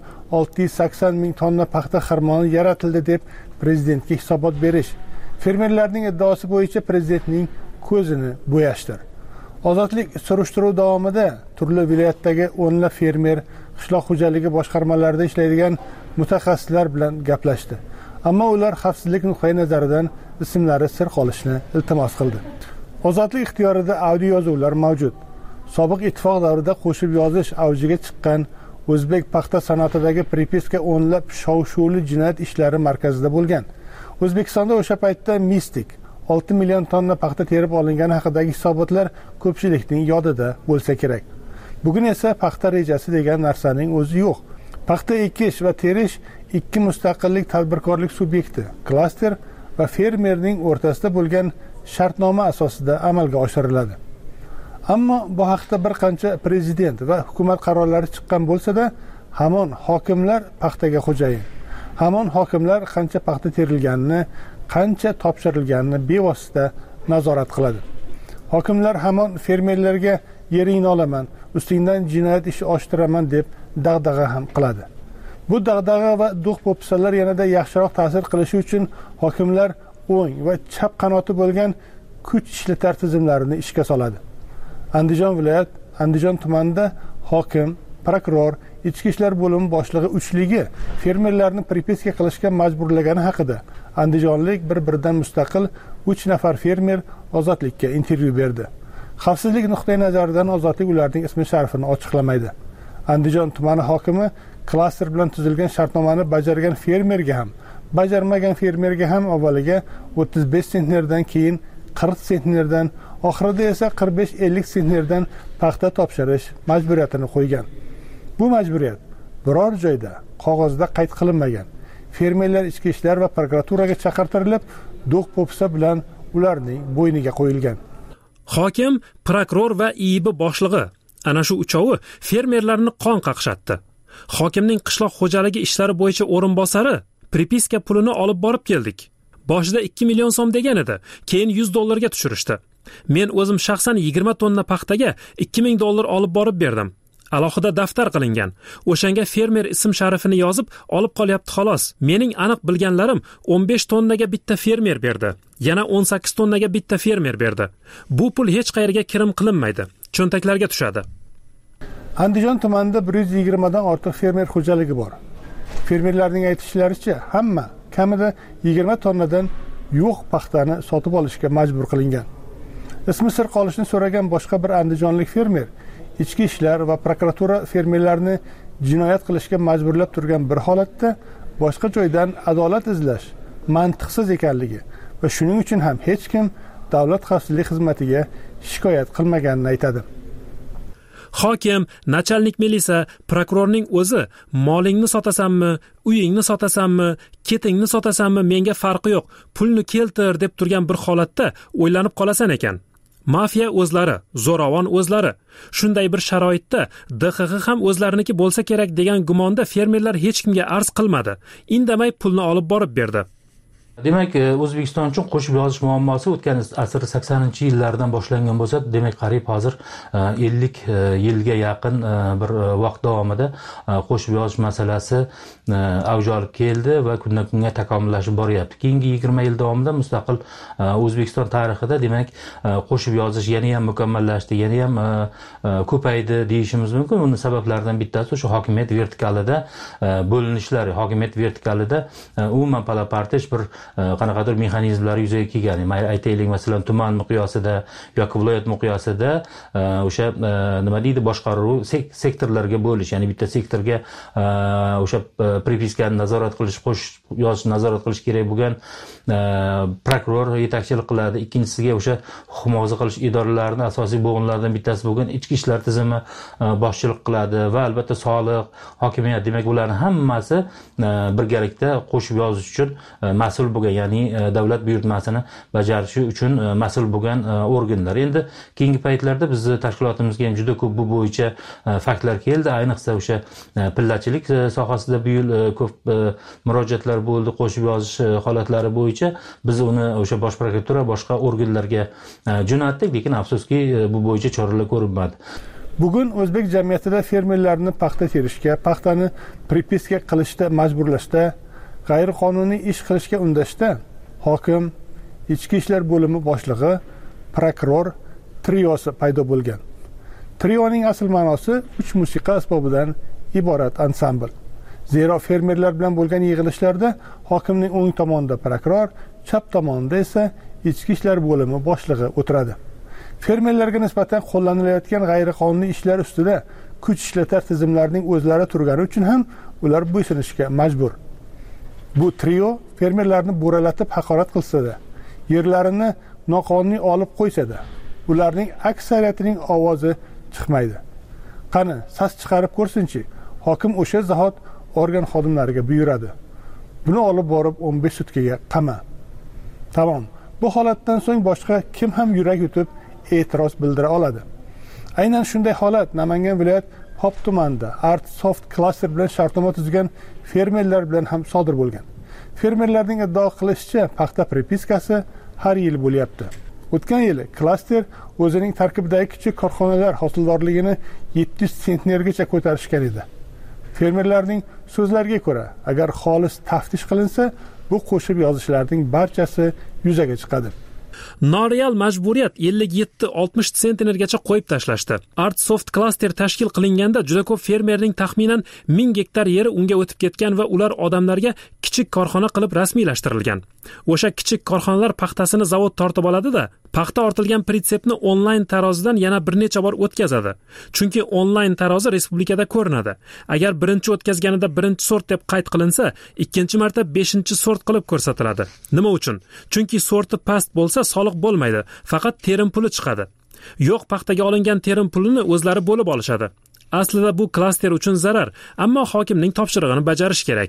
680 ming tonna paxta xirmoni yaratildi deb prezidentga hisobot berish. Fermerlarning iddaosi bo'yicha prezidentning ko'zini bo'yashdir. Ozodlik surishtiruv davomida turli viloyatdagi o'nlab fermer, qishloq xo'jaligi boshqarmalarida ishlaydigan mutaxassislar bilan gaplashdi. Ammo ular xavfsizlik nuqtai nazaridan ismlari sir qolishni iltimos qildi. Ozodlik ixtiyorida audio yozuvlar mavjud. Sobiq ittifoq davrida qo'shib yozish avjiga chiqqan o'zbek paxta sanoatidagi prepiska o'nlab shov-shuvli jinoyat ishlari markazida bo'lgan. O'zbekistonda o'sha paytda mistik 6 million tonna paxta terib olingani haqidagi hisobotlar ko'pchilikning yodida bo'lsa kerak. Bugun esa paxta rejasi degan narsaning o'zi yo'q. Paxta ekish va terish ikki mustaqillik tadbirkorlik subyekti, klaster va fermerning o'rtasida bo'lgan shartnoma asosida amalga oshiriladi. Ammo bu haqda bir qancha prezident va hukumat qarorlari chiqqan bo'lsa-da, hamon hokimlar paxtaga xo'jayin. Hamon hokimlar qancha paxta terilganini, qancha topshirilganini bevosita nazorat qiladi. Hokimlar hamon fermerlarga yeringni olaman, ustingdan jinoyat ishi ochtiraman deb dag'dag'a ham qiladi. Bu dag'dag'a va do'q-po'pisalar yanada yaxshiroq ta'sir qilishi uchun hokimlar o'ng va chap qanoti bo'lgan kuch ishlatar tizimlarini ishga soladi. Andijon viloyat, Andijon tumanida hokim, prokuror, ichki ishlar bo'limi boshlig'i uchligi fermerlarni prepiska qilishga majburlagani haqida andijonlik bir-biridan mustaqil 3 nafar fermer Ozodlikka intervyu berdi. Xavfsizlik nuqtai nazaridan Ozodlik ularning ismi sharifini ochiqlamaydi. Andijon tumani hokimi klaster bilan tuzilgan shartnomani bajargan fermerga ham, bajarmagan fermerga ham avvaliga 35 sentnerdan, keyin 40 sentnerdan, oxirida esa 45-50 sentnerdan paxta topshirish majburiyatini qo'ygan. Bu majburiyat biror joyda qog'ozda qayd qilinmagan. Fermerlar ichki ishlar va prokuraturaga chaqirtirilib, do'q-po'pisa bilan ularning bo'yniga qo'yilgan. Hokim, prokuror va IIB boshlig'i ana shu uchovi fermerlarni qon qaqshatdi. Hokimning qishloq xo'jaligi ishlari bo'yicha o'rinbosari pripiska pulini olib borib keldik. Boshida 2 million so'm degan edi, keyin $100 tushirishdi. Men o'zim shaxsan 20 tonna paxtaga $2000 olib borib berdim. Alohida daftar qilingan. O'shanga fermer ism sharifini yozib olib qolyapti xolos. Mening aniq bilganlarim 15 tonnaga bitta fermer berdi. Yana 18 tonnaga bitta fermer berdi. Bu pul hech qayerga kirim qilinmaydi. Cho'ntaklarga tushadi. Andijon tumanida 120 dan ortiq fermer xo'jaligi bor. Fermerlarning aytishlaricha, hamma kamida 20 tonnadan yo'q paxtani sotib olishga majbur qilingan. Ismi sir qolishni so'ragan boshqa bir andijonlik fermer ichki ishlar va prokuratura fermerlarni jinoyat qilishga majburlab turgan bir holatda boshqa joydan adolat izlash mantiqsiz ekanligi va shuning uchun ham hech kim davlat xavfsizlik xizmatiga shikoyat qilmaganini aytadi. Hokim, nachalnik milisa, prokurorning o'zi molingni sotasanmi, uyingni sotasanmi, ketingni sotasanmi menga farqi yo'q, pulni keltir deb turgan bir holatda o'ylanib qolasan ekan. Mafiya o'zlari, zo'ravon o'zlari. Shunday bir sharoitda DXX ham o'zlariniki bo'lsa kerak degan gumonda fermerlar hech kimga arz qilmadi. Indamay pulni olib borib berdi. Demak, O'zbekiston uchun qo'shib yozish muammosi o'tgan asr 80-yillardan boshlangan bo'lsa, demak, qariyb hozir 50 yilga yaqin bir vaqt davomida qo'shib yozish masalasi avj olib keldi va kundan kunga takomillashib boryapti. Keyingi 20 yil davomida mustaqil O'zbekiston tarixida demak, qo'shib yozish yana ham mukammallashdi, yana ham ko'paydi deyishimiz mumkin. Uning sabablaridan bittasi o'sha hokimiyat vertikalida bo'linishlar, hokimiyat vertikalida umuman palapartish bir qanaqadir mexanizmlar yuzaga kelgan. Aytaylik, masalan, tuman miqyosida yoki viloyat miqyosida o'sha nima deydi, boshqaruv sektorlarga bo'lish, ya'ni bitta sektorga o'sha pripiskani nazorat qilish, qo'shib yozishni nazorat qilish kerak bo'lgan prokuror yetakchilik qiladi. Ikkinchisiga o'sha huquq himoya qilish idoralarining asosiy bo'g'inlaridan bittasi bo'lgan ichki ishlar tizimi boshchilik qiladi va albatta soliq, hokimiyat, demak ularning hammasi birgalikda qo'shib yozish uchun mas'ul bo'lgan, ya'ni davlat buyurtmasini bajarishi uchun mas'ul bo'lgan organlar. Endi keyingi paytlarda bizni tashkilotimizga ham juda ko'p bu bo'yicha faktlar keldi. Ayniqsa o'sha pillachilik sohasida bu yil ko'p murojaatlar bo'ldi qo'shib yozish holatlari bo'yicha. Biz uni o'sha bosh prokuratura, boshqa organlarga jo'natdik, lekin afsuski bu bo'yicha choralar ko'rilmadi. Bugun o'zbek jamiyatida fermerlarni paxta terishga, paxtani pripiska qilishda majburlashda, g'ayriqonuniy ish qilishga undashda hokim, ichki ishlar bo'limi boshlig'i, prokuror triosi paydo bo'lgan. Trioning asl ma'nosi 3 musiqa asbobidan iborat ansambl. Zero fermerlar bilan bo'lgan yig'ilishlarda hokimning o'ng tomonida prokuror, chap tomonida esa ichki ishlar bo'limi boshlig'i o'tiradi. Fermerlarga nisbatan qo'llanilayotgan g'ayriqonuniy ishlar ustida kuch ishlatar tizimlarning o'zlari turgani uchun ham ular bo'ysunishga majbur. Bu trio fermerlarni bo'ralatib haqorat qilsa-da, yerlarini noqonuniy olib qo'ysa-da, ularning aksariyatining ovozi chiqmaydi. Qani, sas chiqarib ko'rsinchi, hokim o'sha zahot organ xodimlariga buyuradi. Buni olib borib 15 sutkaga qama. Tamom. Bu holatdan so'ng boshqa kim ham yurak yutib e'tiroz bildira oladi. Aynan shunday holat Namangan viloyat Pop tumanida Art Soft klaster bilan shartnoma tuzgan fermerlar bilan ham sodir bo'lgan. Fermerlarning iddao qilishicha, paxta pripiskasi har yil bo'lyapti. O'tgan yili klaster o'zining tarkibidagi kichik korxonalar hosildorligini 700 sentnergacha ko'tarishgan edi. Fermerlarning so'zlariga ko'ra, agar xolis taftish qilinsa, bu qo'shib yozishlarning barchasi yuzaga chiqadi. Noreal majburiyat 57-60 sentnergacha qo'yib tashlashdi. Artsoft klaster tashkil qilinganda juda ko'p fermerning taxminan 1000 gektar yeri unga o'tib ketgan va ular odamlarga kichik korxona qilib rasmiylashtirilgan. O'sha kichik korxonalar paxtasini zavod tortib oladi-da, paxta ortilgan pritsepni onlayn tarozidan yana bir necha bor o'tkazadi. Chunki onlayn tarozi respublikada ko'rinadi. Agar birinchi o'tkazganida birinchi sort deb qayd qilinsa, ikkinchi marta 5-sort qilib ko'rsatiladi. Nima uchun? Chunki sorti past bo'lsa soliq bo'lmaydi, faqat terim puli chiqadi. Yo'q, paxtaga olingan terim pulini o'zlari bo'lib olishadi. Aslida bu klaster uchun zarar, ammo hokimning topshirig'ini bajarish kerak.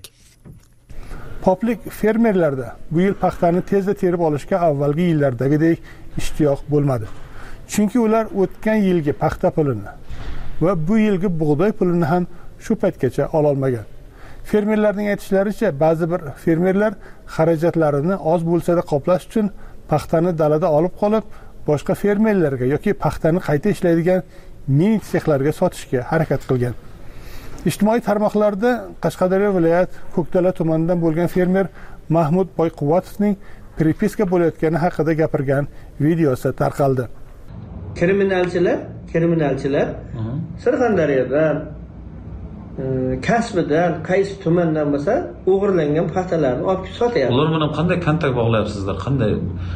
Poplik fermerlarda bu yil paxtani tezda terib olishga avvalgi yillardagidek ishtiyoq bo'lmadi. Chunki ular o'tgan yilgi paxta pulini va bu yilgi bug'doy pulini ham shu paytgacha ola olmagan. Fermerlarning aytishlaricha, ba'zi bir fermerlar xarajatlarini oz bo'lsa-da qoplash uchun paxtani dalada olib qolib, boshqa fermerlarga yoki paxtani qayta ishlaydigan mini sexlarga sotishga harakat qilgan. Ijtimoiy tarmoqlarda Qashqadaryo viloyat Ko'kdala tumanidan bo'lgan fermer Mahmud Boyquvatovning pripiska bo'layotgani haqida gapirgan videosi tarqaldi. Kriminalchilar Surxondaryodan kasbidan qaysi tumandan bo'lsa o'g'irlangan paxtalarni olib sotyapti. Ular bilan qanday kontakt bog'layapsizlar? Qanday?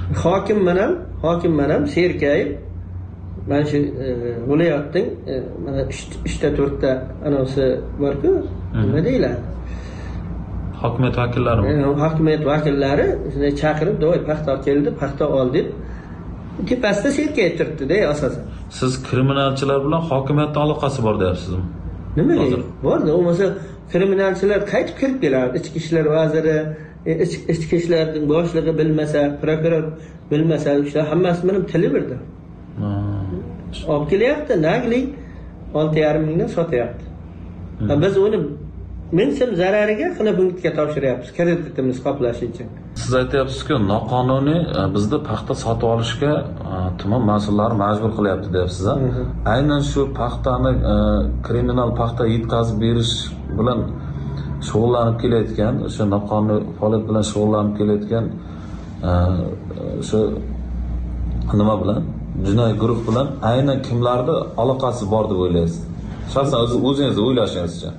Hokim bilan Serkayev mana shu viloyatning mana 3-4ta anosi bor-ku, nima deyiladi? Hokimiyat vakillarimi? Hokimiyat vakillari shunday chaqirib, "Do'y paxta keldi, paxta ol" deb tepasida Serkayev turibdi-da asosan. Siz kriminalchilar bilan hokimiyatning aloqasi bor deyapsizmi? Nimaga? Borda, bo'lmasa kriminalchilar qaytib kirib keladi. Ichki ishlar vaziri, ichki ishlarning boshlig'i bilmasa, prokuror bilmasa, o'sha hammasi bilan tili birda. Olib kelyapti, naglik 6,5 mingdan sotyapti. Biz uni minsim zarariga Xilobunga topshiryapmiz, kreditimiz qoplash uchun. Siz aytyapsiz-ku, noqonuniy bizda paxta sotib olishga tuman mas'ullari majbur qilyapti deyapsiz. Aynan shu paxtani kriminal paxta yetkazib berish bilan shug'ullanib kelayotgan, o'sha noqonuniy faoliyat bilan shug'ullanib kelayotgan o'sha nima bilan, jinoiy guruh bilan aynan kimlarning aloqasi bor deb o'ylaysiz? Shaxsan o'zingiz o'ylashingizcha.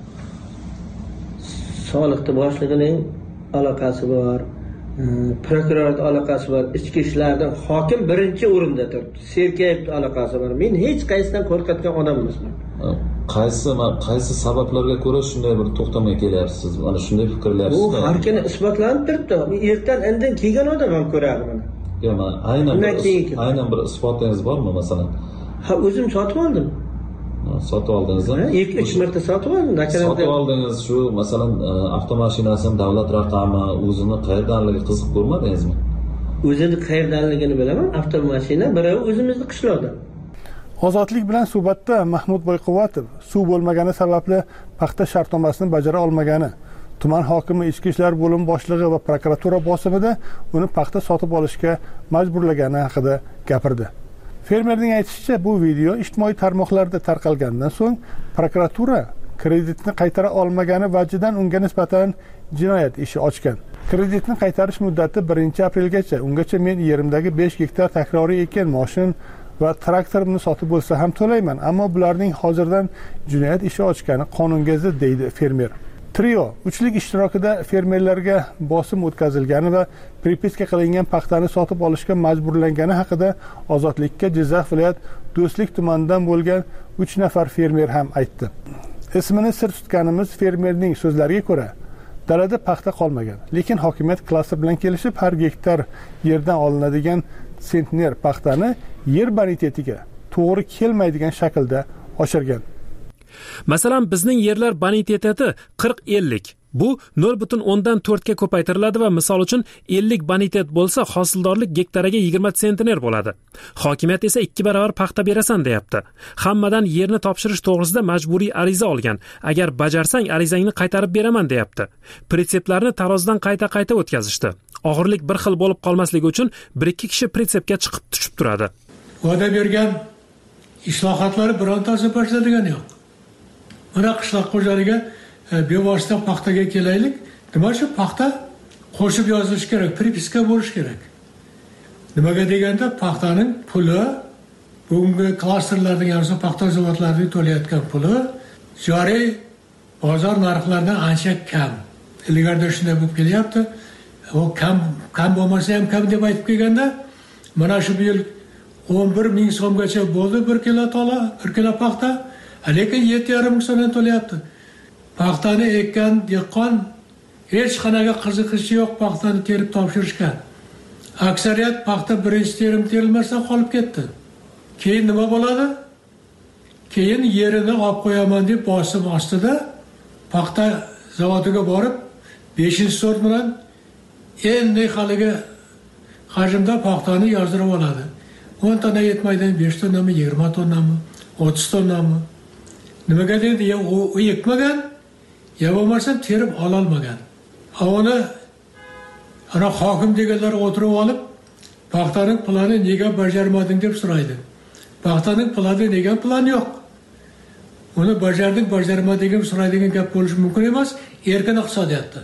Soliqning boshlig'ining aloqasi bor, prokurorning aloqasi bor, ichki ishlardan hokim birinchi o'rinda turibdi. Serkayevning aloqasi bor. Men hech qaysidan qo'rqayotgan odam emasman. Qaysi sabablarga ko'ra shunday bir to'xtamga kelyapsiz? Mana shunday fikrlayapsiz. Bu har kuni isbotlanib turibdi. Ertan indin kelgan odam ham ko'radi buni. Yo'q, mana aynan bir isbotingiz bormi masalan? Ha, o'zim sotib oldim. Sotib oldingizmi? Ikki marta sotib oldim. Sotib oldingiz shu masalan avtomashinasini davlat raqami o'zini qayerdanligi qiziq ko'rmadingizmi? O'zini qayerdanligini bilaman. Avtomashina biravi o'zimizni qishloqda. Ozodlik bilan suhbatda Mahmud Boyquvatov suv bo'lmagani sababli paxta shartnomasini bajara olmagani, tuman hokimi, ichki ishlar bo'limi boshlig'i va prokuratura bosimida uni paxta sotib olishga majburlagani haqida gapirdi. Fermerning aytishicha, bu video ijtimoiy tarmoqlarda tarqalgandan so'ng prokuratura kreditni qaytara olmagani vajidan unga nisbatan jinoyat ishi ochgan. Kreditni qaytarish muddati 1-aprelgacha. Ungacha men yerimdagi 5 gektar takroriy ekin, moshin va traktorimni sotib bo'lsa ham to'layman, ammo bularning hozirdan jinoyat ishi ochgani qonunga zid, deydi fermer. Trio uchlik ishtirokida fermerlarga bosim o'tkazilgani va pripiska qilingan paxtani sotib olishga majburlangani haqida Ozodlikka Jizzax viloyat Do'stlik tumanidan bo'lgan 3 nafar fermer ham aytdi. Ismini sir tutganimiz fermerning so'zlariga ko'ra, dalada paxta qolmagan, lekin hokimiyat klaster bilan kelishib har gektar yerdan olinadigan sentner paxtani yer bonitetiga to'g'ri kelmaydigan shaklda oshirgan. Masalan, bizning yerlar boniteti 40-50. Bu 0.4 ga ko'paytiriladi va misol uchun 50 bonitet bo'lsa, hosildorlik gektariga 20 sentner bo'ladi. Hokimiyat esa 2 barobar paxta berasan deyapti. Hammadan yerni topshirish to'g'risida majburiy ariza olgan. Agar bajarsang, arizangni qaytarib beraman deyapti. Pritseplarni tarozidan qayta o'tkazishdi. Og'irlik bir xil bo'lib qolmasligi uchun 1-2 kishi pritsepga chiqib tushib turadi. Va'da bergan islohotlari birontasi bajarilgani yo'q. Mana qishloq xo'jaligi bevosita paxtaga kelaylik. Nima shu paxta qo'shib yozilish kerak, pripiska bo'lish kerak. Nimaga deganda paxtaning puli bugungi klasterlarning yarısı paxta zavodlarining to'layotgan puli joriy bozor narxlaridan ancha kam. Ilgarida shunday bo'lib kelyapti. O kam bo'lmasa ham kam deb aytib kelganda, mana shu yil 11 ming so'mgacha bo'ldi 1 kilo paxta, lekin 7,5 ming so'mdan to'layapti. Paxtani ekkan dehqon hech qanaqa qiziqishi yo'q paxtani terib topshirishga. Aksariyat paxta birinchi terilmasdan qolib ketdi. Keyin nima bo'ladi? Keyin yerini olib qo'yaman deb bosim ostida paxta zavodiga borib 5-sort bilan endi haligi hajmda paxtani yozdirib oladi. 10 tonna yetmaydi, 5 tonnami, 20 tonnami, 30 tonnami. Nimaga deydi? U ekmagan, ya bo'lmasa terib ololmagan. Uni ana hokim deganlar o'tirib olib, paxtaning planini nega bajarmading deb so'raydi. Paxtaning plani degan plan yo'q. Uni bajarmading deb so'raydigan gap bo'lishi mumkin emas erkin iqtisodiyotda.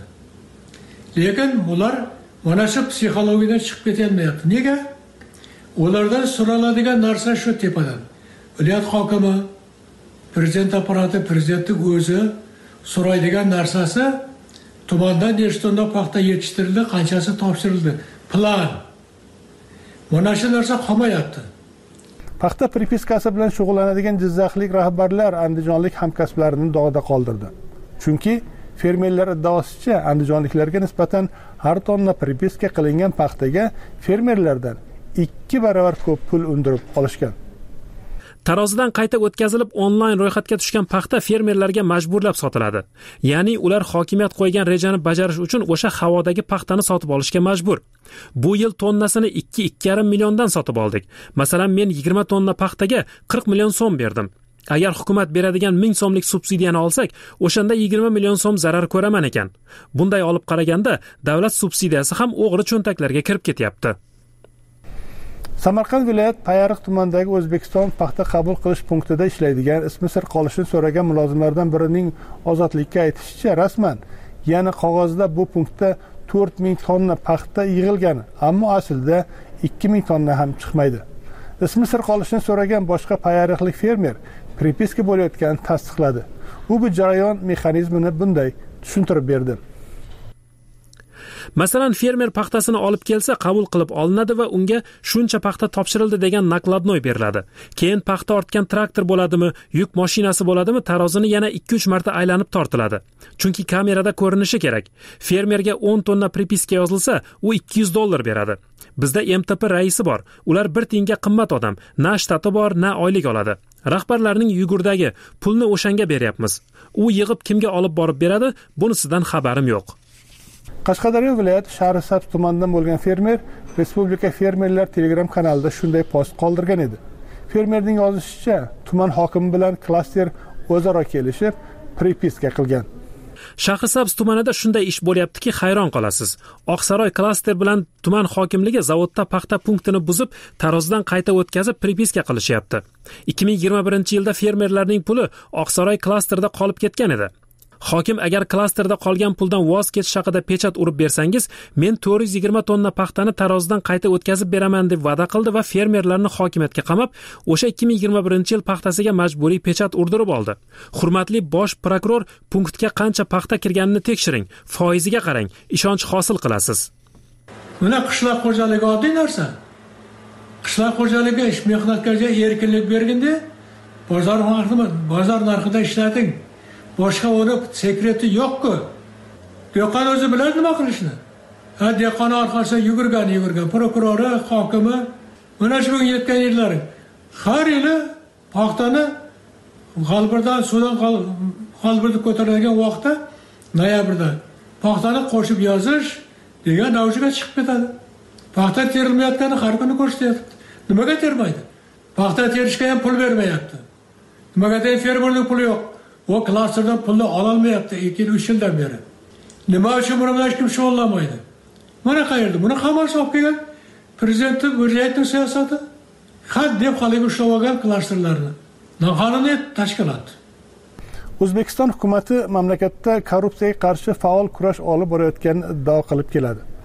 Lekin ular mana shu psixologiyadan chiqib ketolmayapti. Nega? Ulardan so'raladigan narsa shu tepadan. Viloyat hokimi, prezident apparati, prezidentning o'zi so'raydigan narsasi tumandan nechta tonna paxta yetishtirildi, qanchasi topshirildi, plan. Mana shu narsa qolmayapti. Paxta pripiskasi bilan shug'ullanadigan jizzaxlik rahbarlar andijonlik hamkasblarini dog'da qoldirdi. Chunki fermerlar iddaosicha andijonliklarga nisbatan har tonna pripiska qilingan paxtaga fermerlardan 2 barobar ko'p pul undirib olishgan. Tarozidan qayta o'tkazilib onlayn ro'yxatga tushgan paxta fermerlarga majburlab sotiladi. Ya'ni ular hokimiyat qo'ygan rejani bajarish uchun o'sha havodagi paxtani sotib olishga majbur. Bu yil tonnasini 2,5 milliondan sotib oldik. Masalan, men 20 tonna paxtaga 40 million so'm berdim. Agar hukumat beradigan 1000 so'mlik subsidiyani olsak, o'shanda 20 million so'm zarar ko'raman ekan. Bunday olib qaraganda davlat subsidiyasi ham o'g'ri cho'ntaklarga kirib ketyapti. Samarqand viloyat Payariq tumanidagi O'zbekiston paxta qabul qilish punktida ishlaydigan ismi sir qolishini so'ragan mulozimlardan birining ozodlikka aytishicha, rasman yana qog'ozda bu punktda 4000 tonna paxta yig'ilgan, ammo aslida 2000 tonna ham chiqmaydi. Ismi sir qolishini so'ragan boshqa payariqlik fermer pripiska bo'layotganini tasdiqladi. U bu jarayon mexanizmini bunday tushuntirib berdi. Masalan, fermer paxtasini olib kelsa qabul qilib olinadi va unga shuncha paxta topshirildi degan nakladnoy beriladi. Keyin paxta ortgan traktor bo'ladimi, yuk mashinasi bo'ladimi, tarozini yana 2-3 marta aylanib tortiladi. Chunki kamerada ko'rinishi kerak. Fermerga 10 tonna pripiska yozilsa, u $200 beradi. Bizda MTP raisi bor. Ular 1 tiyinga qimmat odam. Na shtati bor, na oylik oladi. Rahbarlarning yugurdagi pulni o'shanga beryapmiz. U yig'ib kimga olib borib beradi, bunisidan xabarim yo'q. Qashqadaryo viloyati Shahrisabz tumanidan bo'lgan fermer Respublika fermerlar Telegram kanalida shunday post qoldirgan edi. Fermerning yozishicha, tuman hokimi bilan klaster o'zaro kelishib, pripiska qilgan. Shahrisabz tumanida shunday ish bo'lyaptiki, hayron qolasiz. Oqsaroy klaster bilan tuman hokimligi zavodda paxta punktini buzib, tarozidan qayta o'tkazib pripiska qilishyapti. 2021-yilda fermerlarning puli Oqsaroy klasterda qolib ketgan edi. Hokim agar klasterda qolgan puldan voz kechish haqida pechat urib bersangiz, men 420 tonna paxtani tarozidan qayta o'tkazib beraman deb va'da qildi va fermerlarni hokimiyatga qamab, o'sha 2021-yil paxtasiga majburiy pechat urdirib oldi. Hurmatli bosh prokuror, punktga qancha paxta kirganini tekshiring, foiziga qarang, ishonch hosil qilasiz. Mana qishloq xo'jaligi oddiy narsa. Qishloq xo'jaligi ish mehnatga erkinlik berganda, bozor narxida ishlating. Boshqa uni sekreti yo'q-ku. Dehqon o'zi biladi nima qilishni. Dehqon orqasiga yugurgan, prokurori, hokimi, mana shu yetgan yillari har yili paxtani g'albirdan suvdan g'albirni ko'tarilgan vaqtda noyabrda paxtani qo'shib yozish degan davjiga chiqib ketadi. Paxta terilmayotgani har kuni ko'rsatyapti. Nimaga termaydi? Paxta terishga ham pul bermayapti. Nimaga fermerning puli yo'q? O klasterdan pulni ololmayapti 2-3 yildan beri. Nima uchun buni hech kim shug'ullanmaydi? Mana qayerda? Buni hammasi olib kelgan prezidentning o'zining siyosati. Had deb qolib ushlab olgan klasterlarni. Noqonuniy tashkilot. O'zbekiston hukumatı mamlakatda korrupsiyaga qarshi faol kurash olib borayotganini iddao qilib keladi.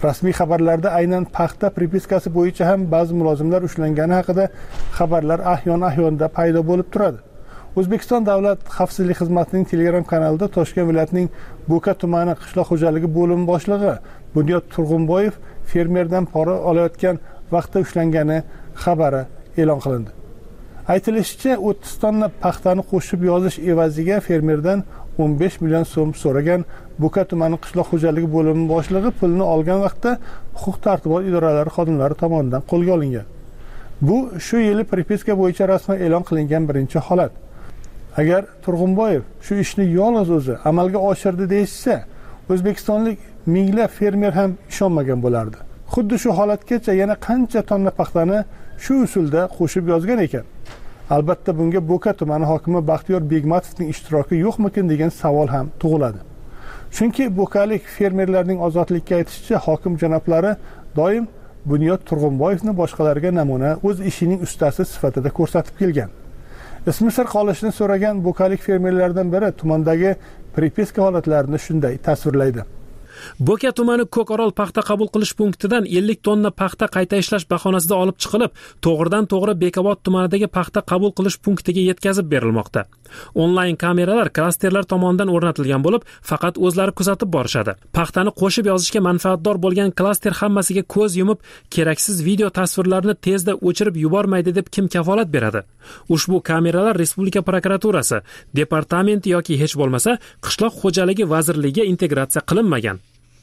Rasmiy xabarlarda aynan paxta pripiskasi bo'yicha ham ba'zi mulozimlar ushlangani haqida xabarlar ahyon-ahyonda paydo bo'lib turadi. O'zbekiston Davlat xavfsizlik xizmatining Telegram kanalida Toshkent viloyatining Bo'ka tumani qishloq xo'jaligi bo'limi boshlig'i Bunyod Turg'unboyev fermerdan pora olayotgan vaqtda ushlangani xabari e'lon qilindi. Aytilishicha, 30 tonna paxtani qo'shib yozish evaziga fermerdan 15 million so'm so'ragan Bo'ka tumani qishloq xo'jaligi bo'limi boshlig'i pulni olgan vaqtda huquq-tartibot idoralari xodimlari tomonidan qo'lga olingan. Bu shu yili pripiska bo'yicha rasman e'lon qilingan birinchi holat. Agar Turg'unboyev shu ishni yolg'iz o'zi amalga oshirdi deyishsa, o'zbekistonlik minglab fermer ham ishonmagan bo'lardi. Xuddi shu holatgacha yana qancha tonna paxtani shu usulda qo'shib yozgan ekan. Albatta bunga Bo'ka tumani hokimi Baxtiyor Begmatovning ishtiroki yo'qmikin degan savol ham tug'iladi. Chunki bo'kalik fermerlarning ozodlikka aytishicha, hokim janoblari doim Bunyod Turg'unboyevni boshqalarga namuna o'z ishining ustasi sifatida ko'rsatib kelgan. Ismi sir qolishini so'ragan bo'kalik fermerlardan biri tumandagi pripiska holatlarini shunday tasvirlaydi. Bo'ka tumani Ko'korol paxta qabul qilish punktidan 50 tonna paxta qayta ishlash bahonasida olib chiqilib, to'g'ridan-to'g'ri Bekobod tumanidagi paxta qabul qilish punktiga yetkazib berilmoqda. Onlayn kameralar klasterlar tomonidan o'rnatilgan bo'lib, faqat o'zlari kuzatib borishadi. Paxtani qo'shib yozishga manfaatdor bo'lgan klaster hammasiga ko'z yumib, keraksiz video tasvirlarni tezda o'chirib yubormaydi deb kim kafolat beradi? Ushbu kameralar Respublika prokuraturasi, departamenti yoki hech bo'lmasa Qishloq xo'jaligi vazirligiga integratsiya qilinmagan.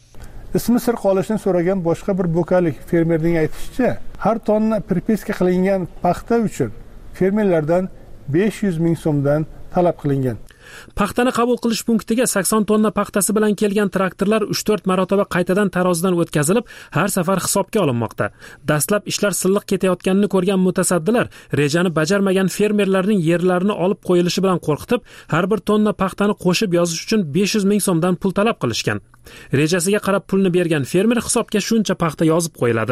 Ismi sir qolishini so'ragan boshqa bir bo'kalik fermerning aytishicha, har tonna pripiska qilingan paxta uchun fermerlardan 500 ming so'mdan talab qilingan. Paxtani qabul qilish punktiga 80 tonna paxtasi bilan kelgan traktorlar 3-4 marotaba qaytadan tarozidan o'tkazilib, har safar hisobga olinmoqda. Dastlab ishlar silliq ketayotganini ko'rgan mutasaddilar rejani bajarmagan fermerlarning yerlarini olib qo'yilishi bilan qo'rqitib, har bir tonna paxtani qo'shib yozish uchun 500 ming so'mdan pul talab qilishgan. Rejasiga qarab pulni bergan fermer hisobga shuncha paxta yozib qo'yiladi.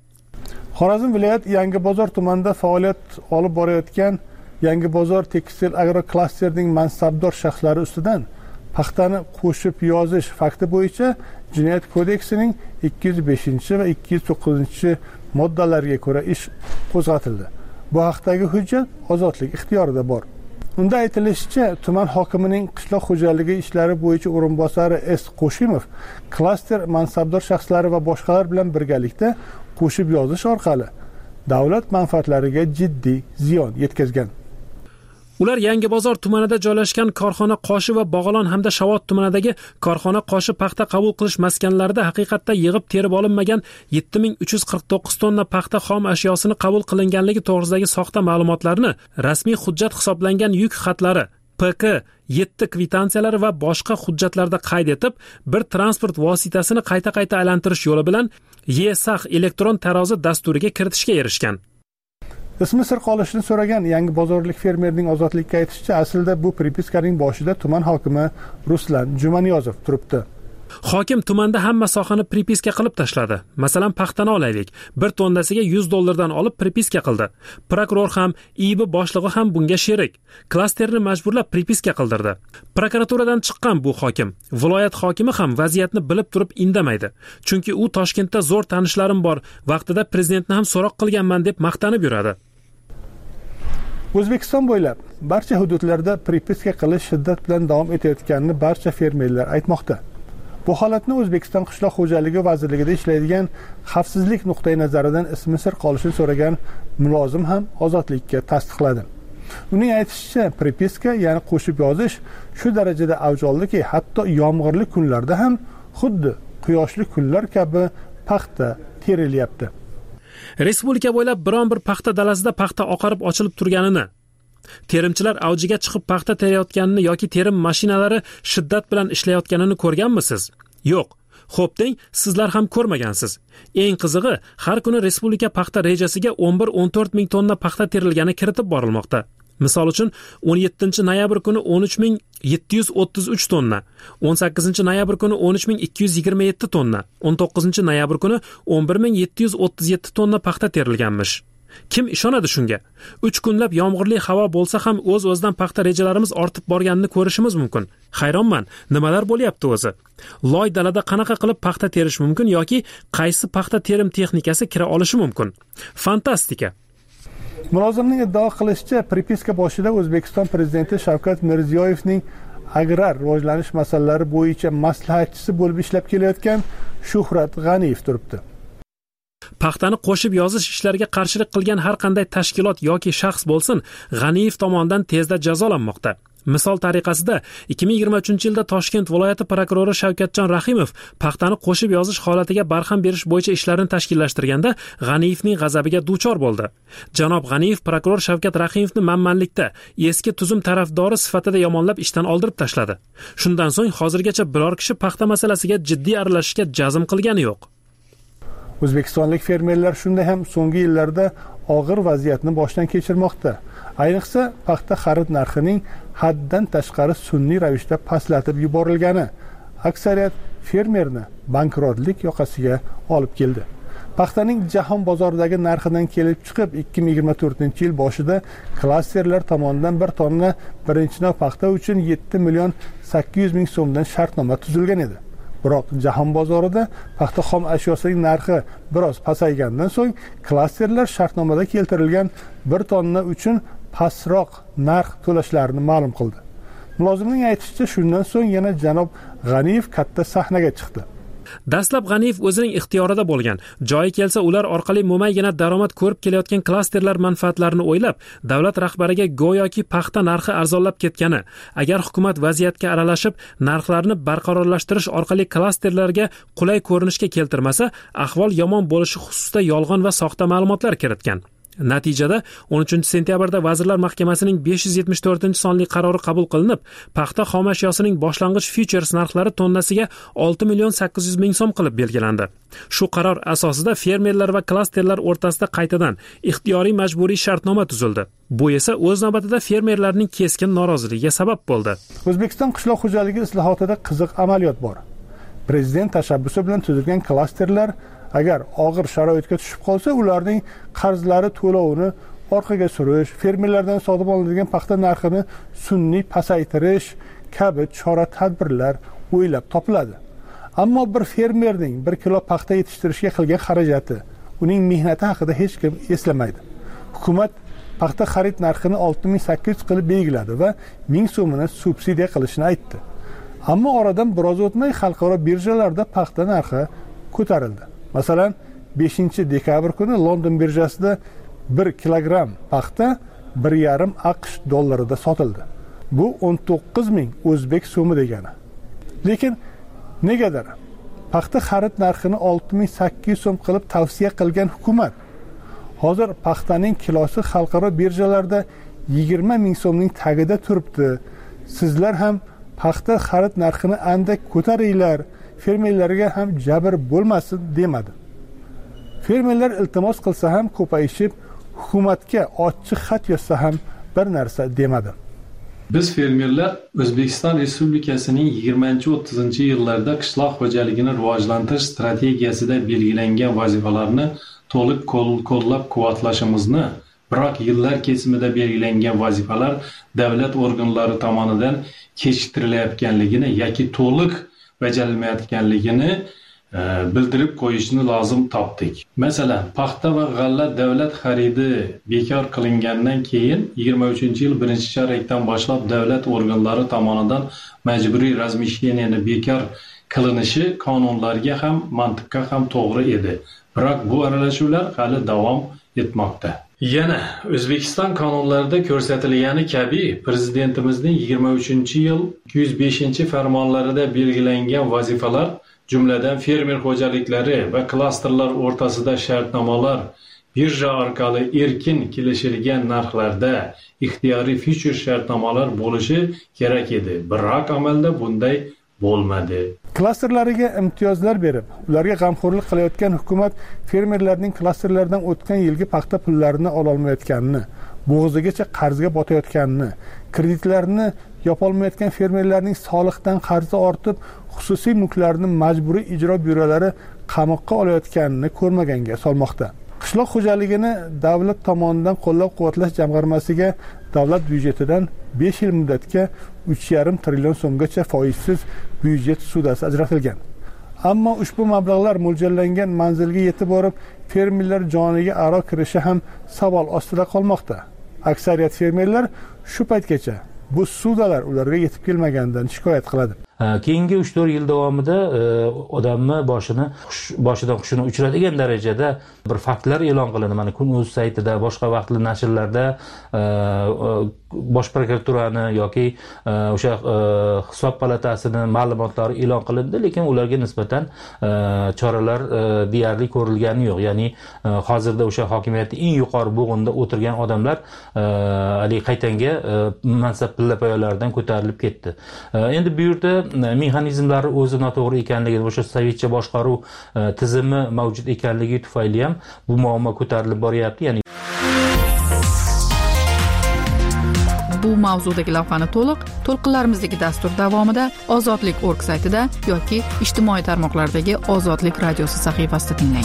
Xorazm viloyat Yangibozor tumanida faoliyat olib borayotgan Yangibozor tekstil agroklasterning mansabdor shaxslari ustidan paxtani qo'shib yozish fakti bo'yicha Jinoyat kodeksining 205 va 209 moddalariga ko'ra ish qo'zg'atildi. Bu haqdagi hujjat ozodlik ixtiyorida bor. Unda aytilishicha, tuman hokimining qishloq xo'jaligi ishlari bo'yicha o'rinbosari S. Qo'shimov klaster mansabdor shaxslari va boshqalar bilan birgalikda qo'shib yozish orqali davlat manfaatlariga jiddiy ziyon yetkazgan. Ular Yangibozor tumanida joylashgan korxona Qoshi va Bog'olon hamda Shavot tumanidagi korxona Qoshi paxta qabul qilish maskanlarida haqiqatda yig'ib terib olinmagan 7349 tonna paxta xom ashyosini qabul qilinganligi to'g'risidagi soxta ma'lumotlarni, rasmiy hujjat hisoblangan yuk xatlari, PK 7 kvitantsiyalari va boshqa hujjatlarda qayd etib, bir transport vositasini qayta-qayta aylantirish yo'li bilan YSAX elektron tarozi dasturiga kiritishga erishgan. Ismi sir qolishini so'ragan Yangibozorlik fermerning ozodlikka aytishicha, aslida bu pripiskaning boshida tuman hokimi Ruslan Jumaniyozov turibdi. Hokim tumanda hamma sohani pripiska qilib tashladi. Masalan, paxtani olaylik. 1 tonnasiga $100 olib pripiska qildi. Prokuror ham, IIB boshlig'i ham bunga sherik. Klasterni majburlab pripiska qildirdi. Prokuraturadan chiqqan bu hokim, viloyat hokimi ham vaziyatni bilib turib indamaydi. Chunki u Toshkentda zo'r tanishlarim bor, vaqtida prezidentni ham so'roq qilganman deb maqtanib yuradi. O'zbekiston bo'ylab barcha hududlarda pripiska qilish shiddat bilan davom etayotganini barcha fermerlar aytmoqda. Bu holatni O'zbekiston Qishloq xo'jaligi vazirligida ishlaydigan xavfsizlik nuqtai nazaridan ismi sir qolishini so'ragan mulozim ham ozodlikka tasdiqladi. Uning aytishicha, pripiska, ya'ni qo'shib yozish shu darajada avj oldiki, hatto yomg'irli kunlarda ham xuddi quyoshli kunlar kabi paxta terilyapti. Respublika bo'ylab biron bir paxta dalasida paxta oqarib ochilib turganini, terimchilar avjiga chiqib paxta terayotganini yoki terim mashinalari shiddat bilan ishlayotganini ko'rganmisiz? Yo'q. Xo'p deng, sizlar ham ko'rmagansiz. Eng qizig'i, har kuni respublika paxta rejasiga 11-14 ming tonna paxta terilgani kiritib borilmoqda. Misol uchun 17 noyabr kuni 13733 tonna, 18 noyabr kuni 13227 tonna, 19 noyabr kuni 11737 tonna paxta terilganmish. Kim ishonadi shunga? 3 kunlab yomg'irli havo bo'lsa ham o'z-o'zidan paxta rejalarimiz ortib borganini ko'rishimiz mumkin. Hayronman, nimalar bo'lyapti o'zi? Loy dalada qanaqa qilib paxta terish mumkin yoki qaysi paxta terim texnikasi kira olishi mumkin? Fantastika. Mulozimning iddao qilishicha, pripiska boshida O'zbekiston prezidenti Shavkat Mirziyoyevning agrar rivojlanish masalalari bo'yicha maslahatchisi bo'lib ishlab kelayotgan Shuhrat G'aniyev turibdi. Paxtani qo'shib yozish ishlariga qarshilik qilgan har qanday tashkilot yoki shaxs bo'lsin, G'aniyev tomonidan tezda jazolanmoqda. Misol tariqasida 2023-yilda Toshkent viloyati prokurori Shavkatjon Rahimov paxtani qo'shib yozish holatiga barham berish bo'yicha ishlarini tashkillashtirganda G'aniyevning g'azabiga duchor bo'ldi. Janob G'aniyev prokuror Shavkat Rahimovni manmanlikda eski tuzum tarafdori sifatida yomonlab ishdan oldirib tashladi. Shundan so'ng hozirgacha biror kishi paxta masalasiga jiddiy aralashishga jazm qilgani yo'q. O'zbekistonlik fermerlar shunday ham so'nggi yillarda og'ir vaziyatni boshdan kechirmoqda. Ayniqsa, paxta xarid narxining haddan tashqari sun'iy ravishda pastlatib yuborilgani aksariyat fermerni bankrotlik yoqasiga olib keldi. Paxtaning jahon bozoridagi narxidan kelib chiqib 2024-yil boshida klasterlar tomonidan bir tonna birinchi navbat paxta uchun 7.800.000 so'mdan shartnoma tuzilgan edi. Biroq jahon bozorida paxta xom ashyosining narxi biroz pasaygandan so'ng klasterlar shartnomada keltirilgan bir tonna uchun pastroq narx to'lashlarini ma'lum qildi. Mulozimning aytishicha, shundan so'ng yana janob G'aniyev katta sahnaga chiqdi. Dastlab G'aniyev o'zining ixtiyorida bo'lgan, joyi kelsa ular orqali mo'maygina daromad ko'rib kelayotgan klasterlar manfaatlarini o'ylab, davlat rahbariga go'yoki paxta narxi arzonlab ketgani, agar hukumat vaziyatga aralashib, narxlarni barqarorlashtirish orqali klasterlarga qulay ko'rinishga keltirmasa, ahvol yomon bo'lishi xususida yolg'on va soxta ma'lumotlar kiritgan. Natijada 13-sentyabrda Vazirlar Mahkamasining 574-sonli qarori qabul qilinib, paxta xom ashyosining boshlang'ich futures narxlari tonnasiga 6.800.000 so'm qilib belgilandi. Shu qaror asosida fermerlar va klasterlar o'rtasida qaytadan ixtiyoriy majburiy shartnoma tuzildi. Bu esa o'z navbatida fermerlarning keskin noroziligiga sabab bo'ldi. O'zbekiston qishloq xo'jaligi islohotida qiziq amaliyot bor. Prezident tashabbusi bilan tuzilgan klasterlar agar og'ir sharoitga tushib qolsa, ularning qarzlari to'lovini orqaga surish, fermerlardan sotib olinadigan paxta narxini sun'iy pasaytirish kabi chora-tadbirlar o'ylab topiladi. Ammo bir fermerning 1 kilo paxta yetishtirishga qilgan xarajati, uning mehnati haqida hech kim eslamaydi. Hukumat paxta xarid narxini 6.800 qilib belgiladi va 1000 so'mini subsidiya qilishini aytdi. Ammo oradan biroz o'tmay xalqaro birjalarda paxta narxi ko'tarildi. Masalan, 5-dekabr kuni London birjasida 1 kilogramm paxta 1,5 AQSh dollarida sotildi. Bu 19.000 o'zbek so'mi degani. Lekin negadir paxta xarid narxini 6.800 so'm qilib tavsiya qilgan hukumat hozir paxtaning kilosi xalqaro birjalarda 20.000 so'mning tagida turibdi. Sizlar ham paxta xarid narxini andak ko'taringlar, fermerlarga ham jabr bo'lmasin demadi. Fermerlar iltimos qilsa ham ko'payishib, hukumatga ochiq xat yozsa ham bir narsa demadi. Biz fermerlar O'zbekiston Respublikasining 20-30-yillarda qishloq xo'jaligini rivojlantirish strategiyasida belgilangan vazifalarni to'liq qo'llab-quvvatlashimizni, biroq yillar kesimida belgilangan vazifalar davlat organlari tomonidan kechiktirilayotganligini yoki to'liq bajarilmayotganligini bildirib qo'yishni lozim topdik. Masalan, paxta va g'alla davlat xaridi bekor qilingandan keyin 23-yil 1-chorakdan boshlab davlat organlari tomonidan majburiy razmishyeniyani bekor qilinishi qonunlarga ham, mantiqqa ham to'g'ri edi. Biroq bu aralashuvlar hali davom etmoqda. Yana O'zbekiston qonunlarida ko'rsatilgani kabi prezidentimizning 23-yil 205-farmonlarida belgilangan vazifalar, jumladan fermer xo'jaliklari va klasterlar o'rtasida shartnomalar birja orqali erkin kelishilgan narxlarda ixtiyoriy future shartnomalar bo'lishi kerak edi. Biroq amalda bunday bo'lmadi. Klasterlariga imtiyozlar berib, ularga g'amxo'rlik qilayotgan hukumat fermerlarning klasterlardan o'tgan yilgi paxta pullarini ola olmayotganini, bo'g'zigacha qarzga botayotganini, kreditlarini yopolmayotgan fermerlarning soliqdan qarzi ortib, xususiy mulklarni majburiy ijro byurolari qamoqqa olayotganini ko'rmaganga solmoqda. qishloq xo'jaligini davlat tomonidan qo'llab-quvvatlash jamg'armasiga davlat byudjetidan 5 yil muddatga 3,5 trillion so'mgacha foizsiz byudjet sudasi ajratilgan. Ammo ushbu mablag'lar mo'ljallangan manzilga yetib borib, fermerlar joniga aro kirishi ham savol ostida qolmoqda. Aksariyat fermerlar shu paytgacha bu sudalar ularga yetib kelmaganidan shikoyat qiladi. Keyingi 3-4 yil davomida odamni boshidan hushini uchiradigan darajada bir faktlar e'lon qilindi. Mana Kun.uz saytida, boshqa vaqtli nashrlarda bosh prokuraturani yoki o'sha hisob palatasini ma'lumotlari e'lon qilindi, lekin ularga nisbatan choralar deyarli ko'rilgani yo'q. Ya'ni hozirda o'sha hokimiyatning eng yuqori bo'g'inda o'tirgan odamlar qaytanga mansab pillapoyalaridan ko'tarilib ketdi. Endi bu yerda mexanizmlari o'zi noto'g'ri ekanligi, o'sha sovetcha boshqaruv tizimi mavjud ekanligi tufayli ham bu muammo ko'tarilib boryapti. Ya'ni bu mavzudagi lavhani to'lqinlarimizdagi dastur davomida Ozodlik.org saytida yoki ijtimoiy tarmoqlardagi Ozodlik radiosi sahifasida tinglang.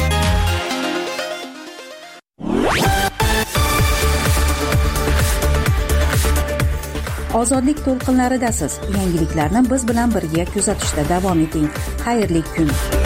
Ozodlik to'lqinlaridasiz. Yangiliklarni biz bilan birga kuzatishda davom eting. Xayrli kun.